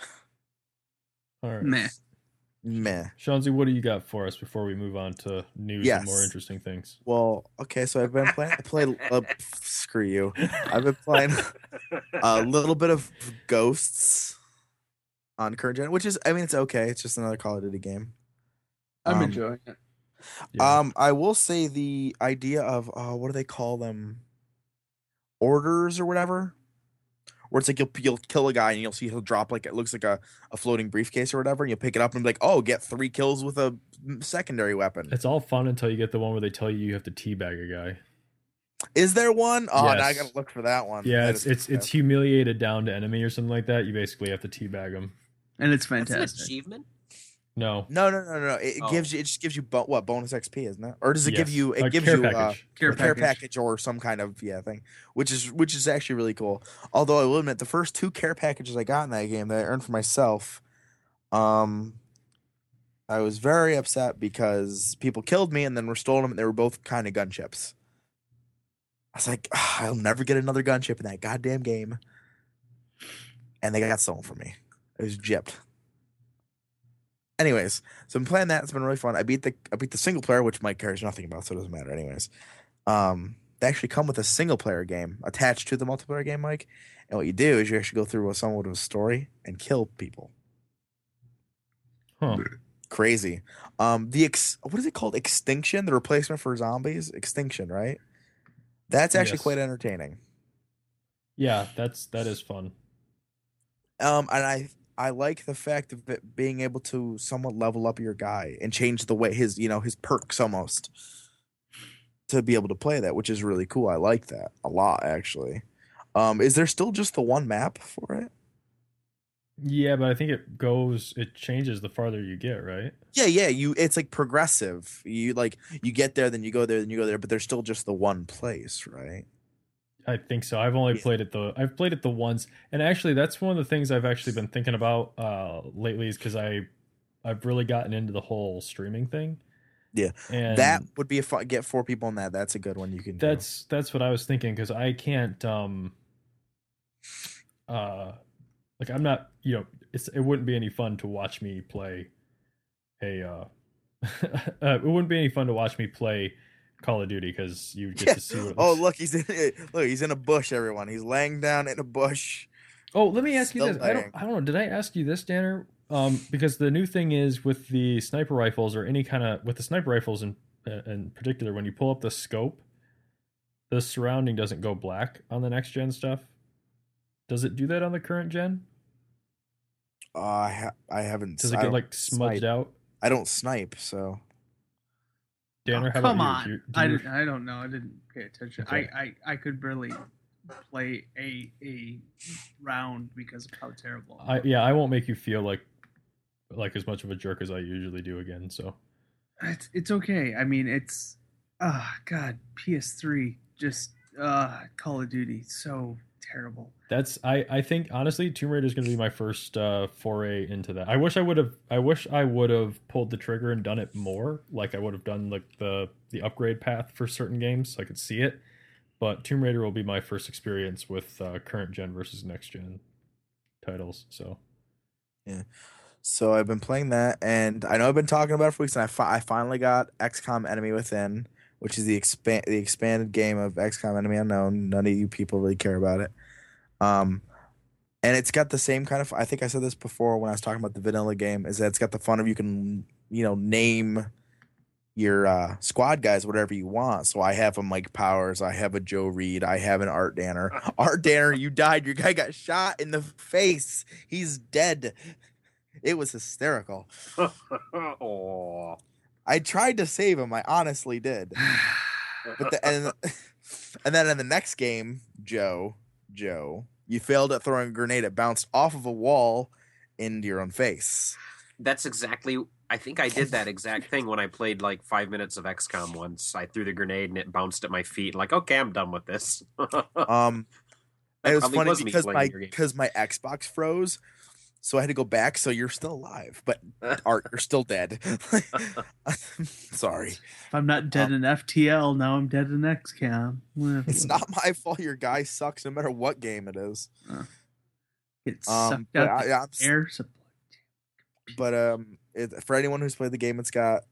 all right, Meh. Meh. Shanzi, what do you got for us before we move on to news and more Yes. interesting things? Well, okay, so I've been playing. Screw you. I've been playing a little bit of Ghosts on current gen, which is, I mean, it's okay. It's just another Call of Duty game. I'm enjoying it. Yeah. I will say the idea of what do they call them? Orders or whatever. Where it's like you'll kill a guy and you'll see he'll drop like it looks like a floating briefcase or whatever, and you'll pick it up and be like, oh, get 3 kills with a secondary weapon. It's all fun until you get the one where they tell you have to teabag a guy. Is there one? Oh, now I Yes. gotta look for that one. Yeah, That it's humiliated down to enemy or something like that. You basically have to teabag them. And it's That's an fantastic. achievement. No, No. It Oh. gives you. It just gives you what bonus XP, isn't it? Or does it give Yes. you? A It gives care you package. Care a care package. package or some kind of thing, which is actually really cool. Although I will admit, the first 2 care packages I got in that game that I earned for myself, I was very upset because people killed me and then restored them, and they were both kind of gunships. I was like, I'll never get another gunship in that goddamn game, and they got stolen from me. It was gypped. Anyways, so I'm playing that. It's been really fun. I beat the single player, which Mike cares nothing about, so it doesn't matter. Anyways, they actually come with a single player game attached to the multiplayer game, Mike. And what you do is you actually go through with someone with a story and kill people. huh? Crazy. What is it called? Extinction, the replacement for zombies. Extinction, right? That's actually Yes. quite entertaining. Yeah, that is fun. And I like the fact of it being able to somewhat level up your guy and change the way his perks almost to be able to play that, which is really cool. I like that a lot, actually. Is there still just the one map for it? Yeah, but I think it changes the farther you get, right? Yeah. It's like progressive. You get there, then you go there, then you go there, but there's still just the one place, right? I think so. I've only Yeah. played it I've played it the once, and actually that's one of the things I've actually been thinking about lately is because I've really gotten into the whole streaming thing. Yeah, and that would be a fun. Get 4 people in that. That's a good one. You can. do. that's what I was thinking because I can't like I'm not it wouldn't be any fun to watch me play it wouldn't be any fun to watch me play Call of Duty because you get Yeah. to see what it Oh, looks- he's in a bush. Everyone, he's laying down in a bush. Oh, let me ask you Still this. I laying. don't know. Did I ask you this, Danner? Because the new thing is with the sniper rifles or any kind of with the sniper rifles in particular, when you pull up the scope, the surrounding doesn't go black on the next gen stuff. Does it do that on the current gen? I haven't. Does it I get don't like smudged snipe. out? I don't snipe, so Danner, how Come about you? on. Do you- I don't know. I didn't pay attention. Okay. I could barely play a round because of how terrible. I won't make you feel like as much of a jerk as I usually do again. So It's okay. I mean, it's God, PS3 just Call of Duty so terrible. that's I think honestly, Tomb Raider is going to be my first foray into that. I wish I would have pulled the trigger and done it more. Like I would have done like the upgrade path for certain games so I could see it. But Tomb Raider will be my first experience with current gen versus next gen titles. So so I've been playing that, and I know I've been talking about it for weeks, and I finally got XCOM Enemy Within, which is the expanded game of XCOM Enemy Unknown. None of you people really care about it. And it's got the same kind of. I think I said this before when I was talking about the vanilla game. Is that it's got the fun of you can name your squad guys whatever you want. So I have a Mike Powers, I have a Joe Reed, I have an Art Danner. Art Danner, you died. Your guy got shot in the face. He's dead. It was hysterical. Oh. I tried to save him. I honestly did. But and then in the next game, Joe, you failed at throwing a grenade. It bounced off of a wall into your own face. That's exactly. I think I did that exact thing when I played like 5 minutes of XCOM once. I threw the grenade and it bounced at my feet. Like, okay, I'm done with this. It was probably funny was me because playing your game. my Xbox froze, so I had to go back. So you're still alive, but Art, you're still dead. Sorry, If I'm not dead in FTL, now I'm dead in XCOM. it's not my fault. Your guy sucks, no matter what game it is. Get sucked But out the air supply. But for anyone who's played the game, it's got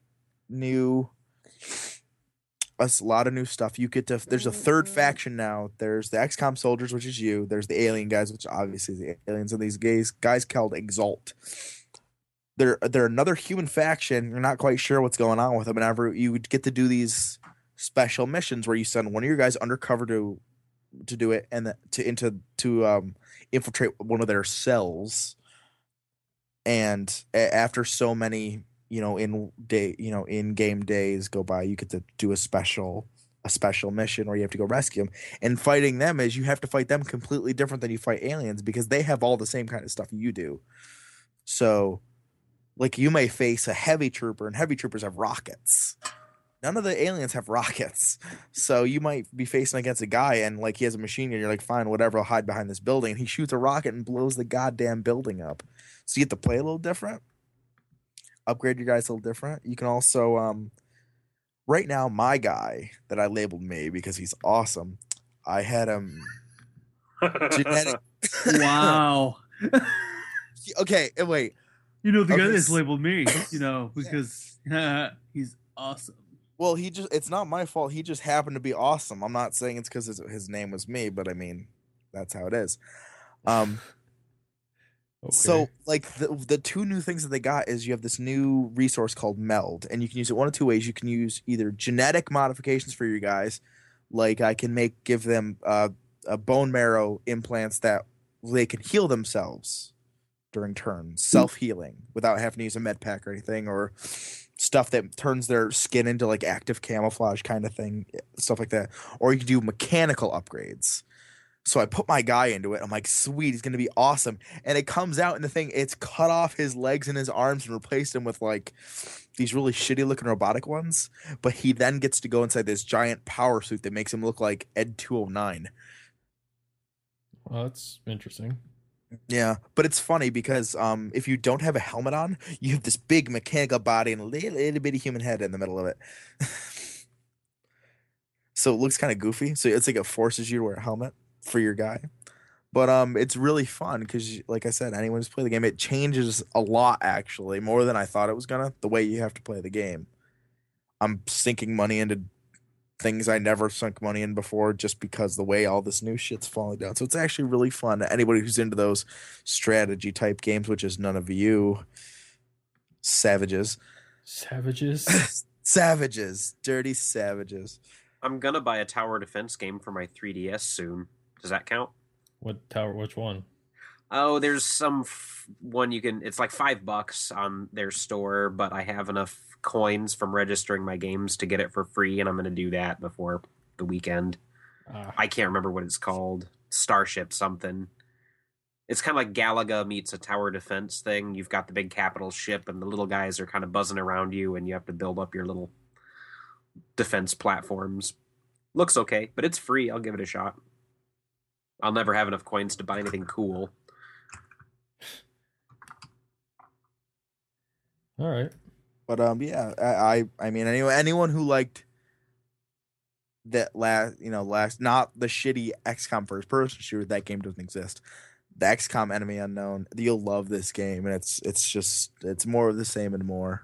a lot of new stuff. You get to. There's a third faction now. There's the XCOM soldiers, which is you. There's the alien guys, which obviously is the aliens, and these guys called Exalt. They're another human faction. You're not quite sure what's going on with them. Whenever you would get to do these special missions where you send one of your guys undercover to do it, and to infiltrate one of their cells. And after so many, in game days go by, you get to do a special mission where you have to go rescue them. And fighting them is you have to fight them completely different than you fight aliens because they have all the same kind of stuff you do. So, like, you may face a heavy trooper, and heavy troopers have rockets. None of the aliens have rockets. So you might be facing against a guy and like he has a machine gun. You're like, fine, whatever, I'll hide behind this building. And he shoots a rocket and blows the goddamn building up. So you get to play a little different. Upgrade your guys a little different. You can also, right now, my guy that I labeled me because he's awesome. I had him genetic. Wow. Okay, wait. The guy Okay, that's labeled me, because he's awesome. Well, it's not my fault. He just happened to be awesome. I'm not saying it's because his name was me, but I mean, that's how it is. okay. So like the two new things that they got is you have this new resource called Meld, and you can use it one of two ways. You can use either genetic modifications for your guys, like I can give them a bone marrow implants that they can heal themselves during turns, self-healing without having to use a med pack or anything, or stuff that turns their skin into like active camouflage kind of thing, stuff like that. Or you can do mechanical upgrades. So I put my guy into it. I'm like, sweet, he's going to be awesome. And it comes out in the thing, it's cut off his legs and his arms and replaced him with like these really shitty looking robotic ones. But he then gets to go inside this giant power suit that makes him look like Ed 209. Well, that's interesting. Yeah, but it's funny because if you don't have a helmet on, you have this big mechanical body and a little bitty human head in the middle of it. So it looks kind of goofy. So it's like it forces you to wear a helmet for your guy. But it's really fun because, like I said, anyone who's played the game, it changes a lot, actually, more than I thought it was gonna, the way you have to play the game. I'm sinking money into things I never sunk money in before just because the way all this new shit's falling down. So it's actually really fun. Anybody who's into those strategy type games, which is none of you savages. Savages. Dirty savages. I'm gonna buy a tower defense game for my 3DS soon. Does that count? What tower? Which one? Oh, there's some one you can. It's like $5 on their store, but I have enough coins from registering my games to get it for free, and I'm gonna do that before the weekend. I can't remember what it's called. Starship something. It's kind of like Galaga meets a tower defense thing. You've got the big capital ship, and the little guys are kind of buzzing around you, and you have to build up your little defense platforms. Looks okay, but it's free. I'll give it a shot. I'll never have enough coins to buy anything cool. All right. But yeah, I mean anyone who liked that last not the shitty XCOM first person shooter, that game doesn't exist. The XCOM Enemy Unknown, you'll love this game, and it's more of the same and more.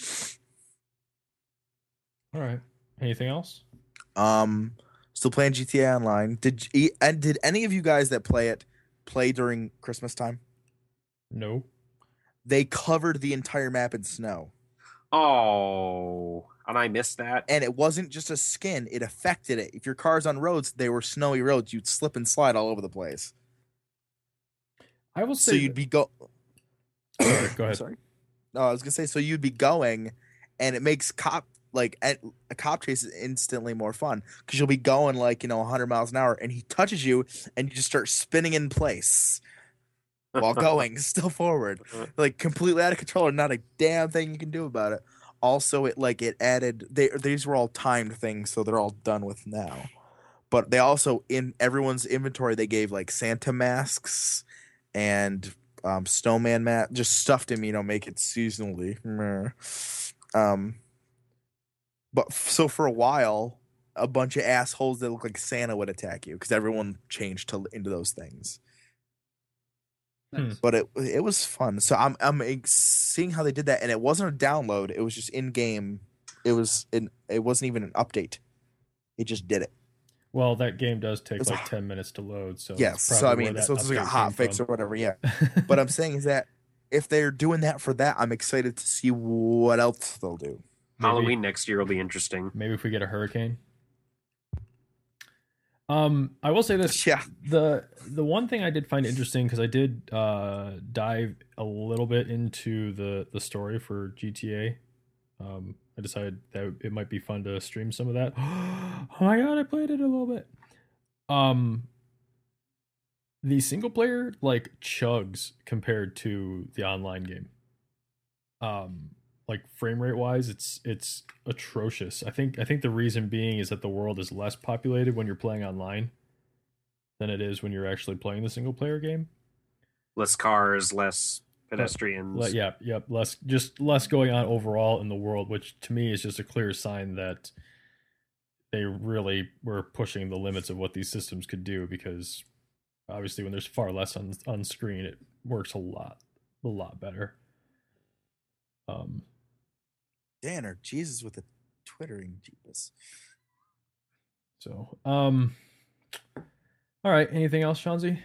All right. Anything else? Still playing GTA Online. Did any of you guys that play during Christmas time? No. They covered the entire map in snow. Oh, and I missed that. And it wasn't just a skin; it affected it. If your car's on roads, they were snowy roads. You'd slip and slide all over the place. I will say. So you'd be go. Sorry, go ahead. Sorry. No, I was gonna say. So you'd be going, and it makes a cop chase is instantly more fun because you'll be going 100 miles an hour, and he touches you, and you just start spinning in place while going still forward, like completely out of control, and not a damn thing you can do about it. Also, it added these were all timed things, so they're all done with now. But they also, in everyone's inventory, they gave Santa masks and snowman mat, just stuffed him, make it seasonally. But so for a while, a bunch of assholes that look like Santa would attack you because everyone changed into those things. Nice. But it was fun. So I'm seeing how they did that, and it wasn't a download. It was just in game. It wasn't even an update. It just did it. Well, that game does take 10 minutes to load. So yes. So I mean, so it's like a hot fix or whatever. Yeah. But I'm saying is that if they're doing that for that, I'm excited to see what else they'll do. Halloween next year will be interesting. Maybe if we get a hurricane. I will say this. Yeah. The one thing I did find interesting, because I did dive a little bit into the story for GTA. I decided that it might be fun to stream some of that. Oh my god, I played it a little bit. The single player chugs compared to the online game. Frame rate wise, it's atrocious. I think the reason being is that the world is less populated when you're playing online than it is when you're actually playing the single player game. Less cars, less pedestrians. Less going on overall in the world, which to me is just a clear sign that they really were pushing the limits of what these systems could do, because obviously when there's far less on screen, it works a lot better. Danner, Jesus with the twittering jeepus. So, all right. Anything else, Shanzi?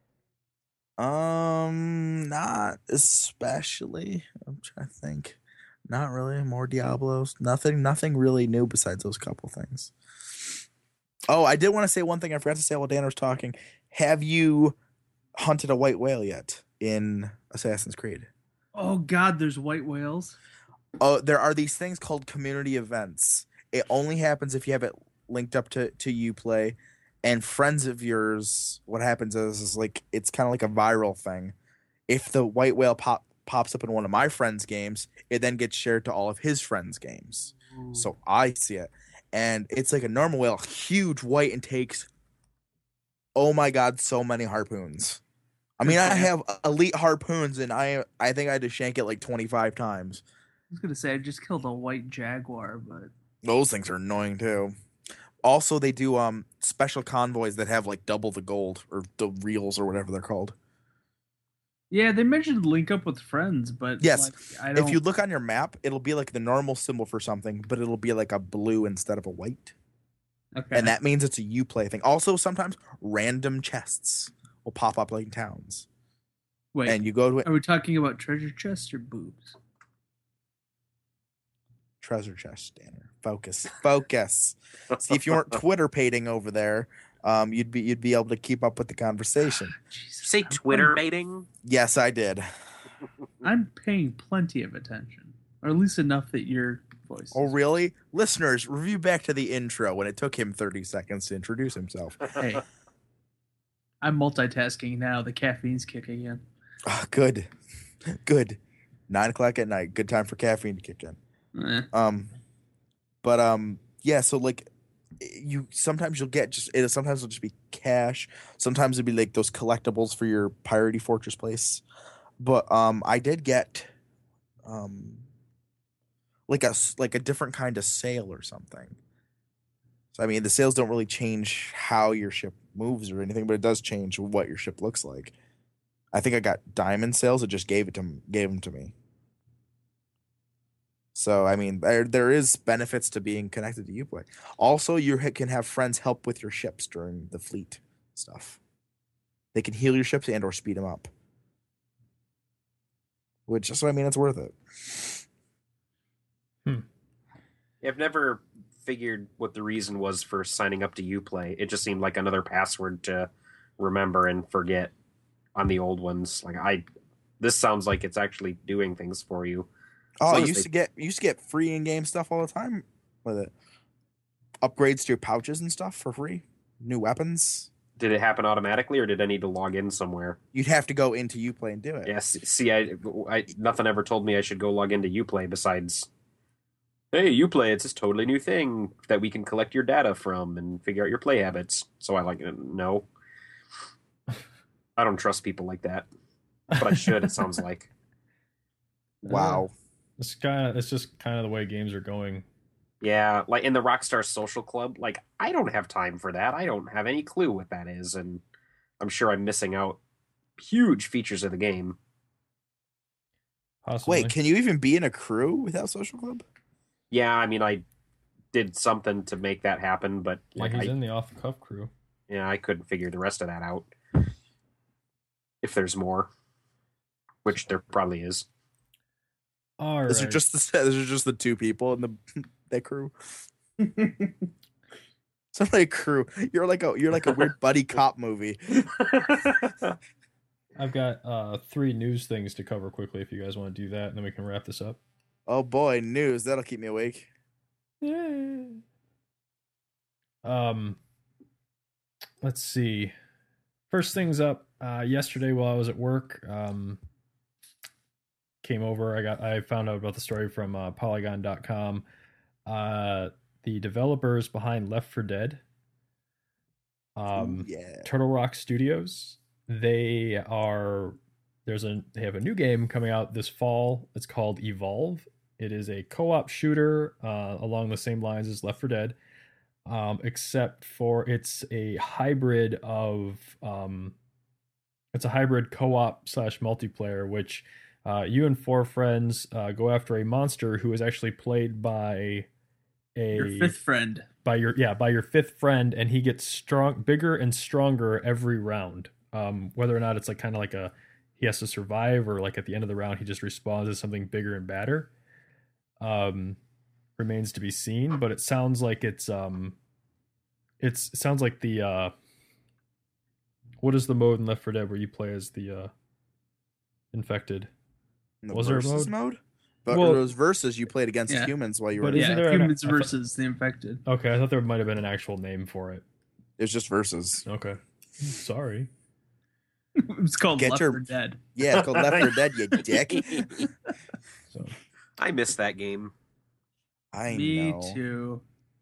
Not especially. I'm trying to think. Not really. More Diablos. Nothing really new besides those couple things. Oh, I did want to say one thing I forgot to say while Danner was talking. Have you hunted a white whale yet in Assassin's Creed? Oh God, there's white whales. Oh, there are these things called community events. It only happens if you have it linked up to Uplay, and friends of yours. What happens is it's kind of like a viral thing. If the white whale pops up in one of my friends' games, it then gets shared to all of his friends' games. Ooh. So I see it, and it's like a normal whale, huge white, and takes, oh my god, so many harpoons. I mean, I have elite harpoons, and I think I had to shank it 25 times. I was gonna say I just killed a white jaguar, but those things are annoying too. Also, they do special convoys that have double the gold, or the reels, or whatever they're called. Yeah, they mentioned link up with friends, but yes, if you look on your map, it'll be the normal symbol for something, but it'll be a blue instead of a white. Okay. and that means it's a Uplay thing. Also, sometimes random chests will pop up like in towns, Wait, and you go to it. are we talking about treasure chests or boobs? Treasure chest, Danner. Focus. See, if you weren't Twitter pating over there, you'd be able to keep up with the conversation. Jesus, Say Twitter baiting? Yes, I did. I'm paying plenty of attention, or at least enough that your voice. Oh, really? Listeners, review back to the intro when it took him 30 seconds to introduce himself. Hey, I'm multitasking now. The caffeine's kicking in. Oh, good. 9 o'clock at night. Good time for caffeine to kick in. Yeah, so like sometimes you'll get sometimes it'll just be cash. Sometimes it'll be like those collectibles for your Piratey Fortress place. But I did get like a different kind of sail or something. So I mean, the sails don't really change how your ship moves or anything, but it does change what your ship looks like. I think I got diamond sails. It just gave them to me. So I mean, there is benefits to being connected to Uplay. Also, you can have friends help with your ships during the fleet stuff. They can heal your ships and or speed them up. So I mean, it's worth it. I've never figured what the reason was for signing up to Uplay. It just seemed like another password to remember and forget on the old ones. This sounds like it's actually doing things for you. Oh, you used to get free in-game stuff all the time with it. Upgrades to your pouches and stuff for free. New weapons. Did it happen automatically, or did I need to log in somewhere? You'd have to go into Uplay and do it. Yes. See, I nothing ever told me I should go log into Uplay besides, hey, Uplay, it's this totally new thing that we can collect your data from and figure out your play habits. So no. I don't trust people like that, but I should. It sounds like. Wow. It's just kind of the way games are going. Yeah, like in the Rockstar Social Club, I don't have time for that. I don't have any clue what that is, and I'm sure I'm missing out huge features of the game. Possibly. Wait, can you even be in a crew without Social Club? Yeah, I mean, I did something to make that happen, but Yeah, he's in the off-the-cuff crew. Yeah, I couldn't figure the rest of that out. If there's more, which there probably is. All right. Those are just the two people in that crew. Somebody crew. You're like a weird buddy cop movie. I've got 3 news things to cover quickly if you guys want to do that, and then we can wrap this up. Oh boy, news. That'll keep me awake. Yeah. Let's see. First things up, yesterday while I was at work, came over. I found out about the story from Polygon.com. The developers behind Left 4 Dead, Turtle Rock Studios, they have a new game coming out this fall. It's called Evolve. It is a co-op shooter along the same lines as Left 4 Dead, except for it's a hybrid of it's a hybrid co-op / multiplayer, which you and 4 friends go after a monster who is actually played by your 5th friend. By your 5th friend, and he gets bigger and stronger every round. Whether or not it's he has to survive, or at the end of the round he just respawns as something bigger and badder, remains to be seen. But it sounds like it sounds like the what is the mode in Left 4 Dead where you play as the infected? Was there a mode? But those versus you played against humans while you were. Humans versus the infected. Okay, I thought there might have been an actual name for it. It's just versus. Okay, sorry. It's called Left 4 Dead. Yeah, it's called Left 4 Dead, you dick. So, I missed that game. Me too.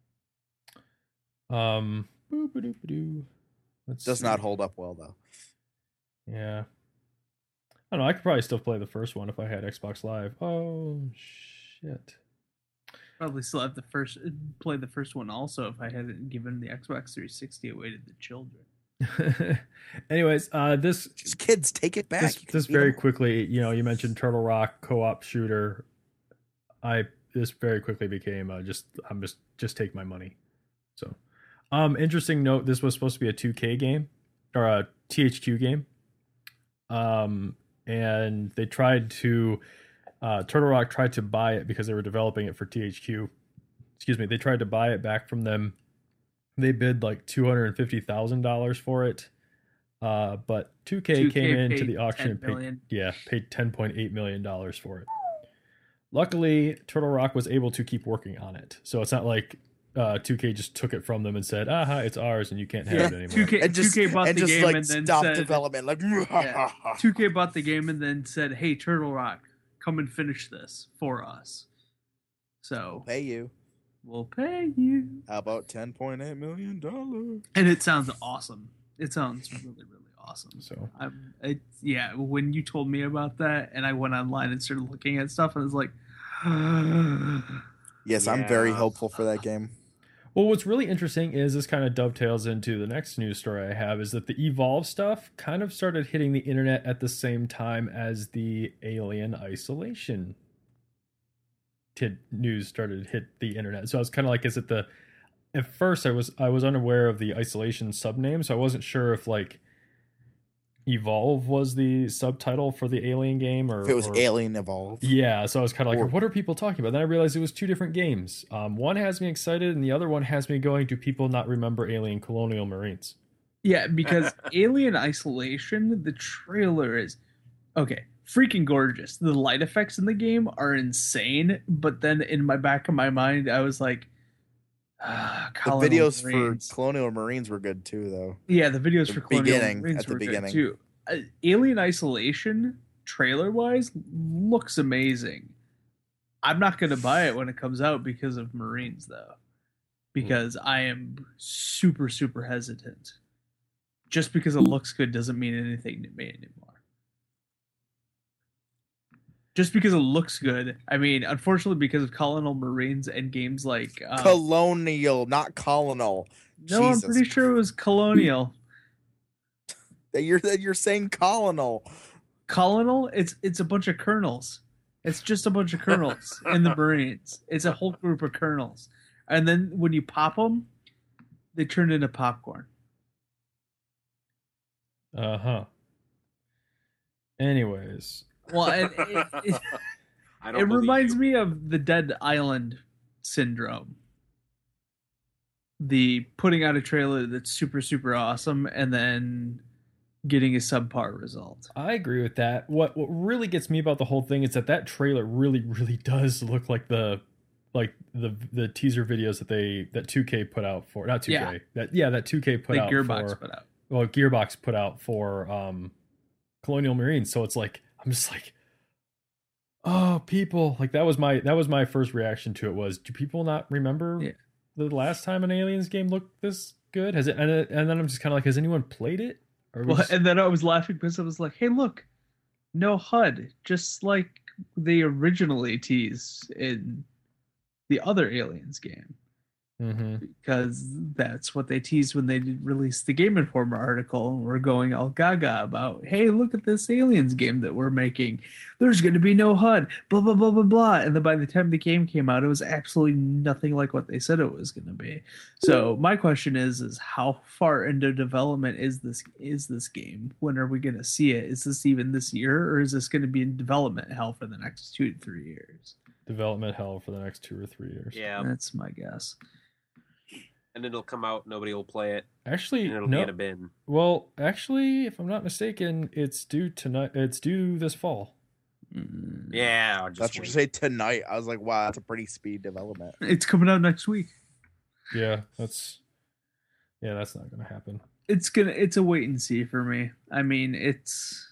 Does not hold up well though. Yeah. I don't know. I could probably still play the first one if I had Xbox Live. Oh shit! Probably still have play the first one also if I hadn't given the Xbox 360 away to the children. Anyways, this just kids take it back. This very quickly. You mentioned Turtle Rock co-op shooter. This very quickly became just take my money. So, Interesting note, this was supposed to be a 2K game or a THQ game. And they tried to Turtle Rock tried to buy it because they were developing it for THQ. Excuse me, they tried to buy it back from them. They bid like $250,000 for it. But 2K came into the auction and paid $10.8 million for it. Luckily, Turtle Rock was able to keep working on it. So it's not like 2K just took it from them and said, "Aha, it's ours, and you can't have it anymore." 2K bought the game and then stopped said, development. Like, 2K bought the game and then said, "Hey, Turtle Rock, come and finish this for us." So pay you. We'll pay you. How about $10.8 million? And it sounds awesome. It sounds really, really awesome. So, when you told me about that, and I went online and started looking at stuff, and I was like, yes, I'm very hopeful for that game. well, what's really interesting is this kind of dovetails into the next news story I have, is that the Evolve stuff kind of started hitting the internet at the same time as the Alien Isolation news started to hit the internet. So I was kind of like, is it the... At first, I was unaware of the Isolation subname, so I wasn't sure if like Evolve was the subtitle for the Alien game, or if it was Alien Evolve. Yeah, so I was kind of like, what are people talking about? Then I realized it was two different games. One has me excited, and the other one has me going, do people not remember Alien Colonial Marines? Yeah, because Alien Isolation, the trailer is okay, freaking gorgeous. The light effects in the game are insane, but then in my back of my mind, I was like, the videos Marines. For Colonial Marines were good too, though. Yeah, the videos for Colonial Marines were good too. Alien Isolation, trailer-wise, looks amazing. I'm not going to buy it when it comes out because of Marines, though. Because I am super, super hesitant. Just because it looks good doesn't mean anything to me anymore. Just because it looks good. I mean, unfortunately, because of Colonial Marines and games like... Colonial, not Colonel. No, Jesus. I'm pretty sure it was Colonial. You're saying Colonel. Colonel? It's a bunch of colonels. It's just a bunch of colonels in the Marines. It's a whole group of colonels. And then when you pop them, they turn into popcorn. Uh-huh. Anyways... Well, it reminds me of the Dead Island syndrome. The putting out a trailer that's super, super awesome and then getting a subpar result. I agree with that. What really gets me about the whole thing is that trailer really, really does look like the teaser videos that 2K put out for, not 2K. Yeah. That 2K put out Gearbox for, put out. Well, Gearbox put out for Colonial Marines. So it's like, I'm just like, oh, people, like that was my first reaction to it was, do people not remember the last time an Aliens game looked this good? Has it? And then I'm just kind of like, has anyone played it? And then I was laughing because I was like, hey, look, no HUD, just like they originally teased in the other Aliens game. Mm-hmm. Because that's what they teased when they released the Game Informer article, and we're going all gaga about, hey, look at this Aliens game that we're making. There's going to be no HUD, blah, blah, blah, blah, blah. And then by the time the game came out, it was absolutely nothing like what they said it was going to be. So my question is how far into development is this game? When are we going to see it? Is this even this year, or is this going to be in development hell for the next 2 to 3 years? Development hell for the next 2 or 3 years. Yeah. That's my guess. And it'll come out, nobody will play it. Actually, and it'll be in a bin. Well, actually, if I'm not mistaken, it's due tonight. It's due this fall. Yeah, that's what you say tonight. I was like, wow, that's a pretty speed development. It's coming out next week. Yeah, that's not gonna happen. It's a wait and see for me. I mean, it's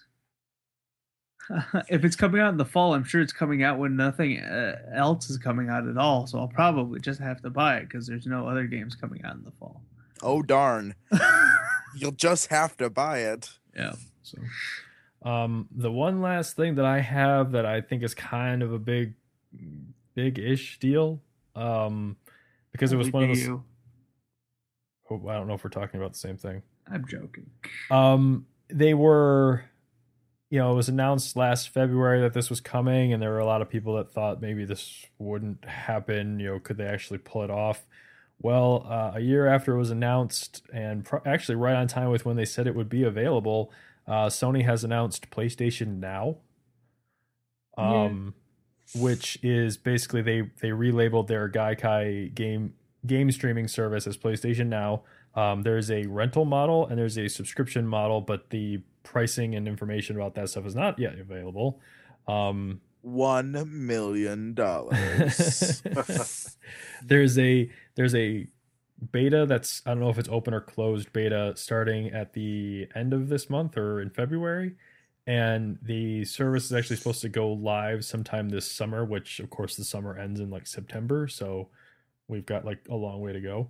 if it's coming out in the fall, I'm sure it's coming out when nothing else is coming out at all. So I'll probably just have to buy it because there's no other games coming out in the fall. Oh, darn. You'll just have to buy it. Yeah. So, the one last thing that I have that I think is kind of a big-ish deal, because it was one of those... Oh, I don't know if we're talking about the same thing. I'm joking. They were... it was announced last February that this was coming, and there were a lot of people that thought maybe this wouldn't happen. Could they actually pull it off? Well, a year after it was announced, and actually right on time with when they said it would be available, Sony has announced PlayStation Now, which is basically they relabeled their Gaikai game streaming service as PlayStation Now. There's a rental model and there's a subscription model, but the pricing and information about that stuff is not yet available. $1 million. There's a beta that's, I don't know if it's open or closed beta, starting at the end of this month or in February, and the service is actually supposed to go live sometime this summer, which of course the summer ends in like September, so we've got like a long way to go.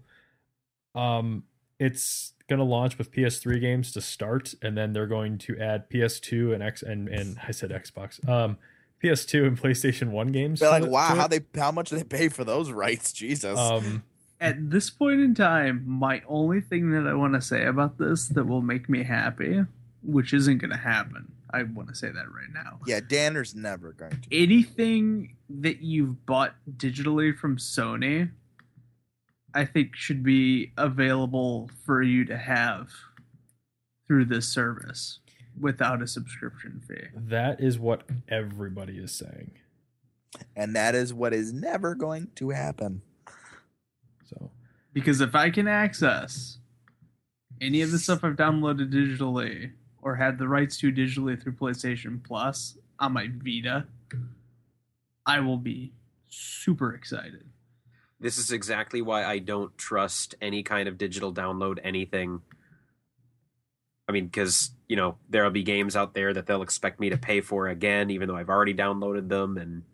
It's gonna launch with PS3 games to start, and then they're going to add PS2 and I said Xbox, PS2 and PlayStation 1 games. They're like, wow, how much do they pay for those rights? Jesus. At this point in time, my only thing that I want to say about this that will make me happy, which isn't going to happen, I want to say that right now. Yeah, Danner's never going to. Anything that you've bought digitally from Sony, I think should be available for you to have through this service without a subscription fee. That is what everybody is saying. And that is what is never going to happen. So, because if I can access any of the stuff I've downloaded digitally or had the rights to digitally through PlayStation Plus on my Vita, I will be super excited. This is exactly why I don't trust any kind of digital download anything. I mean, because, you know, there'll be games out there that they'll expect me to pay for again, even though I've already downloaded them. And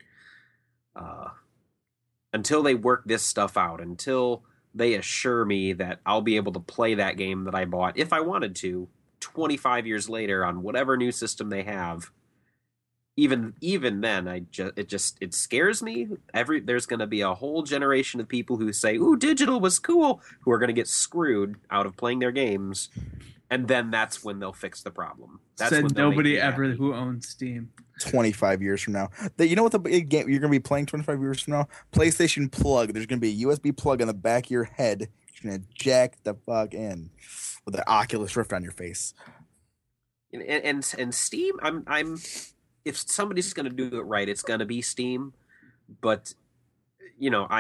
until they work this stuff out, until they assure me that I'll be able to play that game that I bought, if I wanted to, 25 years later on whatever new system they have, even then, it scares me. There's going to be a whole generation of people who say, "Ooh, digital was cool," who are going to get screwed out of playing their games. And then that's when they'll fix the problem. That's Said when nobody ever who owns Steam. 25 years from now. You know what the big game you're going to be playing 25 years from now? PlayStation Plug. There's going to be a USB plug on the back of your head. You're going to jack the fuck in with the Oculus Rift on your face. And Steam, I'm if somebody's going to do it right, it's going to be Steam. But, you know,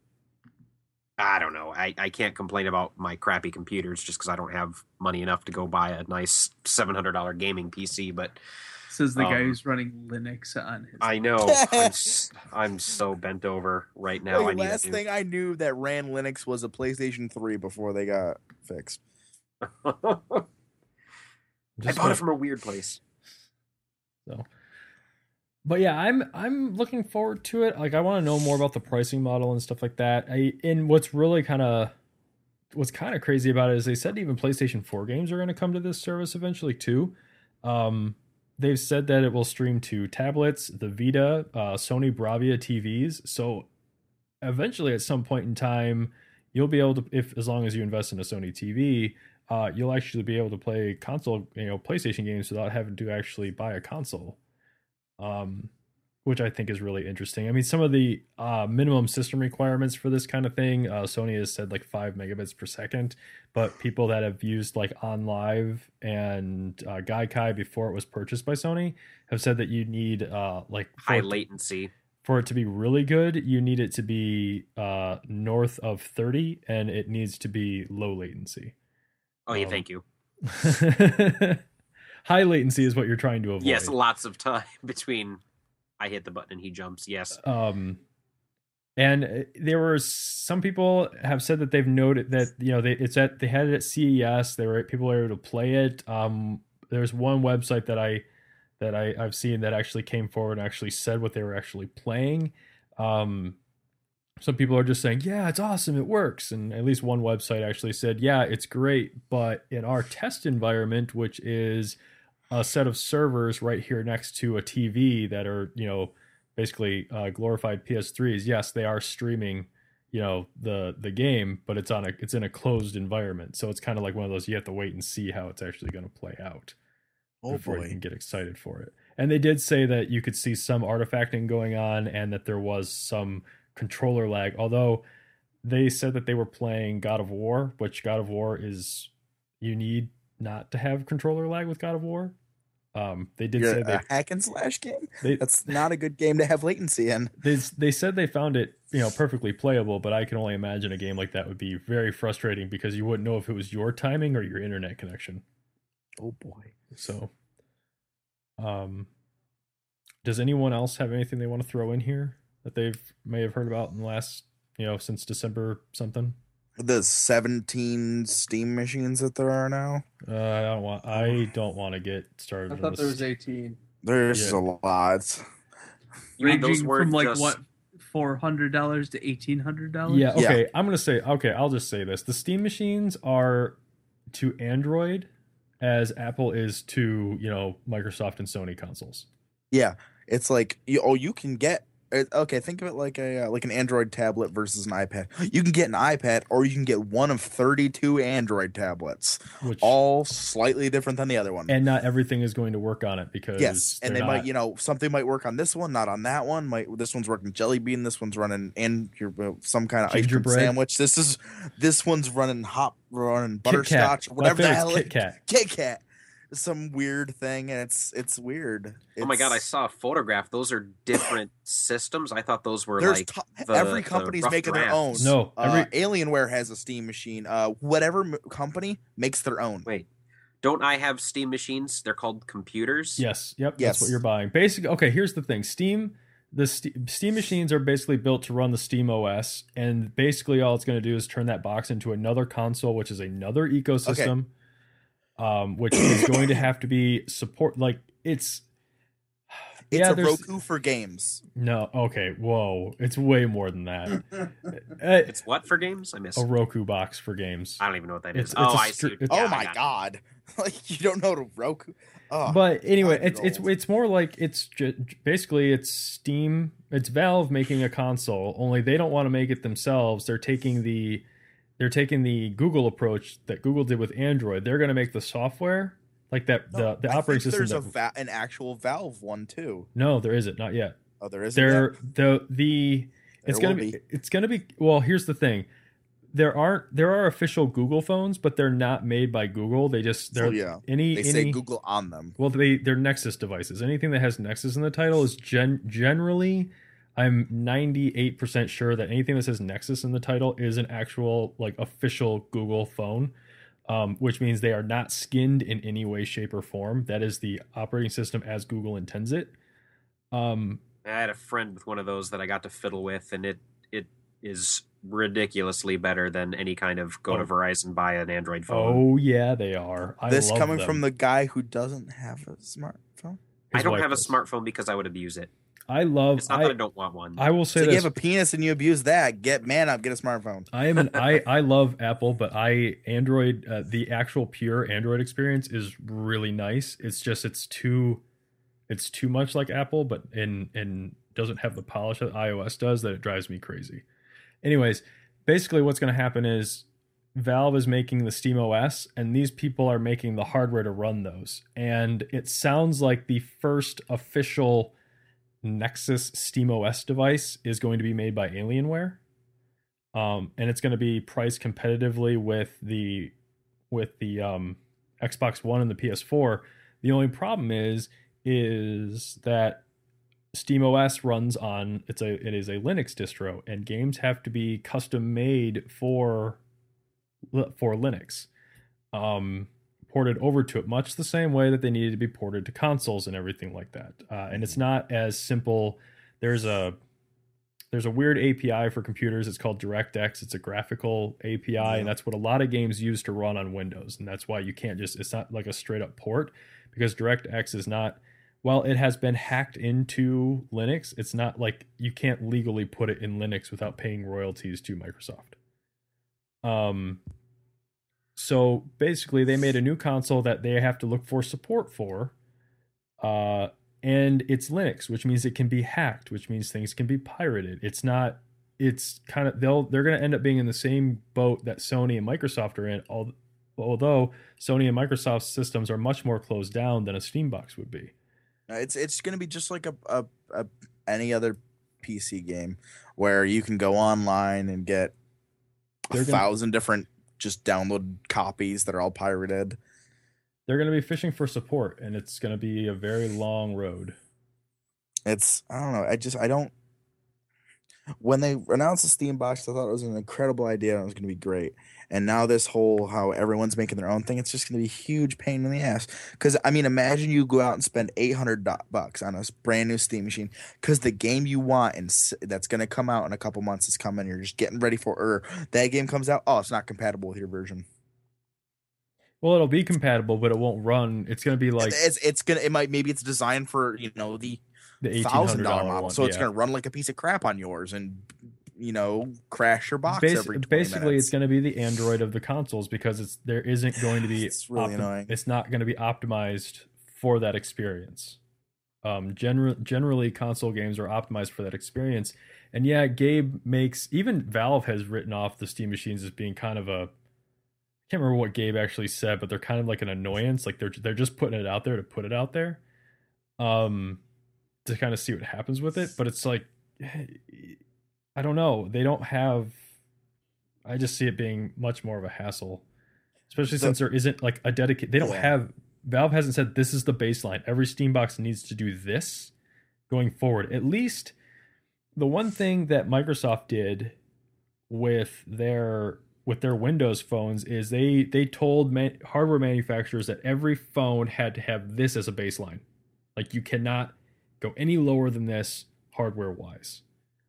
I don't know. I can't complain about my crappy computers just because I don't have money enough to go buy a nice $700 gaming PC. But says the guy who's running Linux on his. I know. I'm so bent over right now. The last thing I knew that ran Linux was a PlayStation 3 before they got fixed. I bought it from a weird place. So. But yeah, I'm looking forward to it. Like, I want to know more about the pricing model and stuff like that. And what's kind of crazy about it is they said even PlayStation 4 games are going to come to this service eventually too. They've said that it will stream to tablets, the Vita, Sony Bravia TVs. So eventually, at some point in time, you'll be able to, as long as you invest in a Sony TV, you'll actually be able to play PlayStation games without having to actually buy a console. Which I think is really interesting. I mean, some of the minimum system requirements for this kind of thing, Sony has said like 5 megabits per second, but people that have used like OnLive and Gaikai before it was purchased by Sony have said that you need like high latency. For it to be really good, you need it to be north of 30, and it needs to be low latency. Oh, yeah, thank you. High latency is what you're trying to avoid. Yes, lots of time between I hit the button and he jumps. Yes. And there were some people have said that they've noted that, you know, they had it at CES. People were able to play it. There's one website that I've seen that actually came forward and actually said what they were actually playing. Some people are just saying, yeah, it's awesome, it works. And at least one website actually said, yeah, it's great, but in our test environment, which is a set of servers right here next to a TV that are, you know, basically glorified PS3s, yes, they are streaming, you know, the game, but it's in a closed environment. So it's kind of like one of those, you have to wait and see how it's actually going to play out before you can get excited for it. And they did say that you could see some artifacting going on and that there was some controller lag, although they said that they were playing God of War, which God of War is you need not to have controller lag with God of War. They did say a hack and slash game. they That's not a good game to have latency in. they said they found it perfectly playable, but I can only imagine a game like that would be very frustrating because you wouldn't know if it was your timing or your internet connection. Oh boy. So, does anyone else have anything they want to throw in here that they may have heard about in the last since December something? The 17 Steam machines that there are now. I don't want to get started. I thought there was 18. There's a lot. Ranging from like what, $400 to $1,800. Yeah. Okay. I'm gonna say. Okay. I'll just say this: the Steam machines are to Android as Apple is to Microsoft and Sony consoles. Yeah, it's like you can get. Okay, think of it like an Android tablet versus an iPad. You can get an iPad, or you can get one of 32 Android tablets, all slightly different than the other one. And not everything is going to work on it because and they might, something might work on this one, not on that one. This one's working Jelly Bean, this one's running some kind of ice cream sandwich. This one's running butterscotch, whatever the hell. Kit Kat. Some weird thing, and it's weird. Oh my god, I saw a photograph. Those are different systems. I thought those were every company's making their own. No, Alienware has a Steam machine. Whatever company makes their own. Wait, don't I have Steam machines? They're called computers. Yes, that's what you're buying. Basically, okay. Here's the thing: Steam machines are basically built to run the Steam OS, and basically all it's going to do is turn that box into another console, which is another ecosystem. Okay. Which is going to have to be it's a Roku for games. No, okay, whoa, it's way more than that. It's what for games? I missed a Roku box for games. I don't even know what that is. I see. Oh my god, like you don't know what a Roku. Oh, but anyway, it's more like basically it's Steam, it's Valve making a console. Only they don't want to make it themselves. They're taking the Google approach that Google did with Android. They're going to make the software like that. The operating system. There's an actual Valve one too. No, there isn't. Not yet. Oh, there isn't. It's going to be. Well, here's the thing. There are official Google phones, but they're not made by Google. They just they say Google on them. Well, they're Nexus devices. Anything that has Nexus in the title is generally. I'm 98% sure that anything that says Nexus in the title is an actual official Google phone, which means they are not skinned in any way, shape, or form. That is the operating system as Google intends it. I had a friend with one of those that I got to fiddle with, and it is ridiculously better than any kind of go to Verizon, buy an Android phone. Oh yeah, they are. This coming from the guy who doesn't have a smartphone. I don't have a smartphone because I would abuse it. It's not that I don't want one. I will say you have a penis and you abuse that. Get a smartphone. I love Apple, but Android, the actual pure Android experience is really nice. It's just it's too much like Apple, but and doesn't have the polish that iOS does that it drives me crazy. Anyways, basically what's going to happen is Valve is making the Steam OS, and these people are making the hardware to run those. And it sounds like the first official Nexus SteamOS device is going to be made by Alienware, and it's going to be priced competitively with the Xbox One and the PS4. The only problem is that SteamOS runs on it is a Linux distro, and games have to be custom made for Linux, ported over to it, much the same way that they needed to be ported to consoles and everything like that. And it's not as simple. There's a weird API for computers. It's called DirectX. It's a graphical API, and that's what a lot of games use to run on Windows. And that's why you can't it's not like a straight up port, because DirectX is not, while it has been hacked into Linux, it's not like you can't legally put it in Linux without paying royalties to Microsoft. So basically, they made a new console that they have to look for support for, and it's Linux, which means it can be hacked, which means things can be pirated. It's not. It's kind of they're going to end up being in the same boat that Sony and Microsoft are in. Although Sony and Microsoft's systems are much more closed down than a Steam box would be. It's going to be just like any other PC game where you can go online and get 1,000 different just download copies that are all pirated. They're going to be fishing for support, and it's going to be a very long road. I don't know. When they announced the Steam box, I thought it was an incredible idea and it was going to be great. And now this whole how everyone's making their own thing, it's just going to be a huge pain in the ass. Because, I mean, imagine you go out and spend $800 on a brand new Steam machine because the game you want and that's going to come out in a couple months is coming. You're just getting ready for that game comes out. Oh, it's not compatible with your version. Well, it'll be compatible, but it won't run. It's going to be like maybe it's designed for the $1,800 model, so it's going to run like a piece of crap on yours and crash your box every 20 basically minutes. It's going to be the Android of the consoles because there isn't going to be it's really annoying. It's not going to be optimized for that experience. Generally console games are optimized for that experience, and yeah, even Valve has written off the Steam machines as being kind of a, I can't remember what Gabe actually said, but they're kind of like an annoyance. Like they're just putting it out there to put it out there, to kind of see what happens with it. But it's like, I don't know. They don't have. I just see it being much more of a hassle, especially since there isn't like a dedicated. They don't have. Valve hasn't said this is the baseline. Every Steam box needs to do this going forward. At least the one thing that Microsoft did with their Windows phones is they told hardware manufacturers that every phone had to have this as a baseline. Like you cannot go any lower than this hardware wise.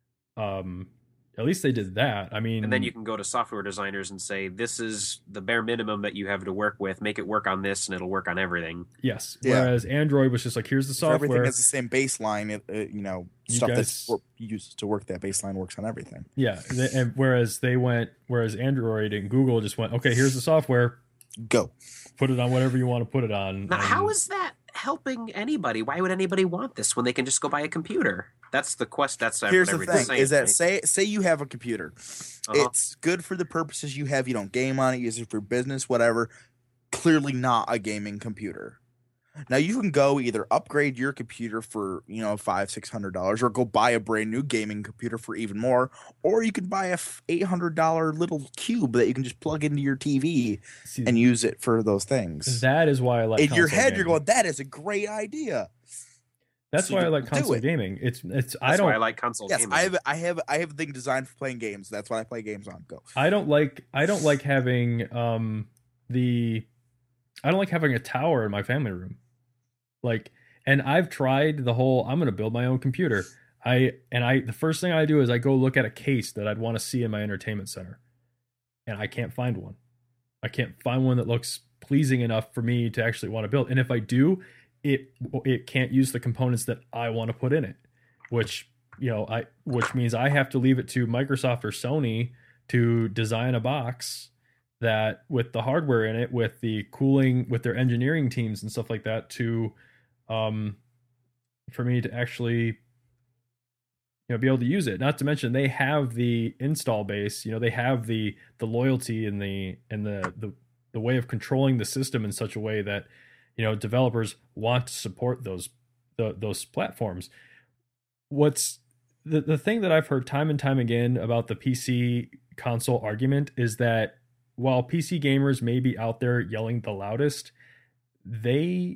At least they did that. I mean, and then you can go to software designers and say, this is the bare minimum that you have to work with. Make it work on this and it'll work on everything. Yes. Yeah. Whereas Android was just like, here's the software. Everything has the same baseline. Stuff that's used to work that baseline works on everything. Yeah. Whereas Android and Google just went, okay, here's the software. Go. Put it on whatever you want to put it on. Now, how is that helping anybody? Why would anybody want this when they can just go buy a computer? That's the quest. Here's the thing: saying, is that right? say you have a computer, it's good for the purposes you have. You don't game on it, use it for business, whatever. Clearly not a gaming computer. Now you can go either upgrade your computer for $500-$600, or go buy a brand new gaming computer for even more, or you can buy a $800 little cube that you can just plug into your TV and use it for those things. That is why I like. In your head, you're going, "That is a great idea." That's why I like console gaming. That's why I like console gaming. Yes, I have a thing designed for playing games. That's what I play games on. Go. I don't like having I don't like having a tower in my family room. And I've tried the whole I'm going to build my own computer. The first thing I do is I go look at a case that I'd want to see in my entertainment center. And I can't find one. I can't find one that looks pleasing enough for me to actually want to build. And if I do, it can't use the components that I want to put in it, which means I have to leave it to Microsoft or Sony to design a box that with the hardware in it, with the cooling, with their engineering teams and stuff like that to, for me to actually, be able to use it. Not to mention they have the install base, they have the loyalty and the way of controlling the system in such a way that, developers want to support those platforms. What's the thing that I've heard time and time again about the PC console argument is that while PC gamers may be out there yelling the loudest, their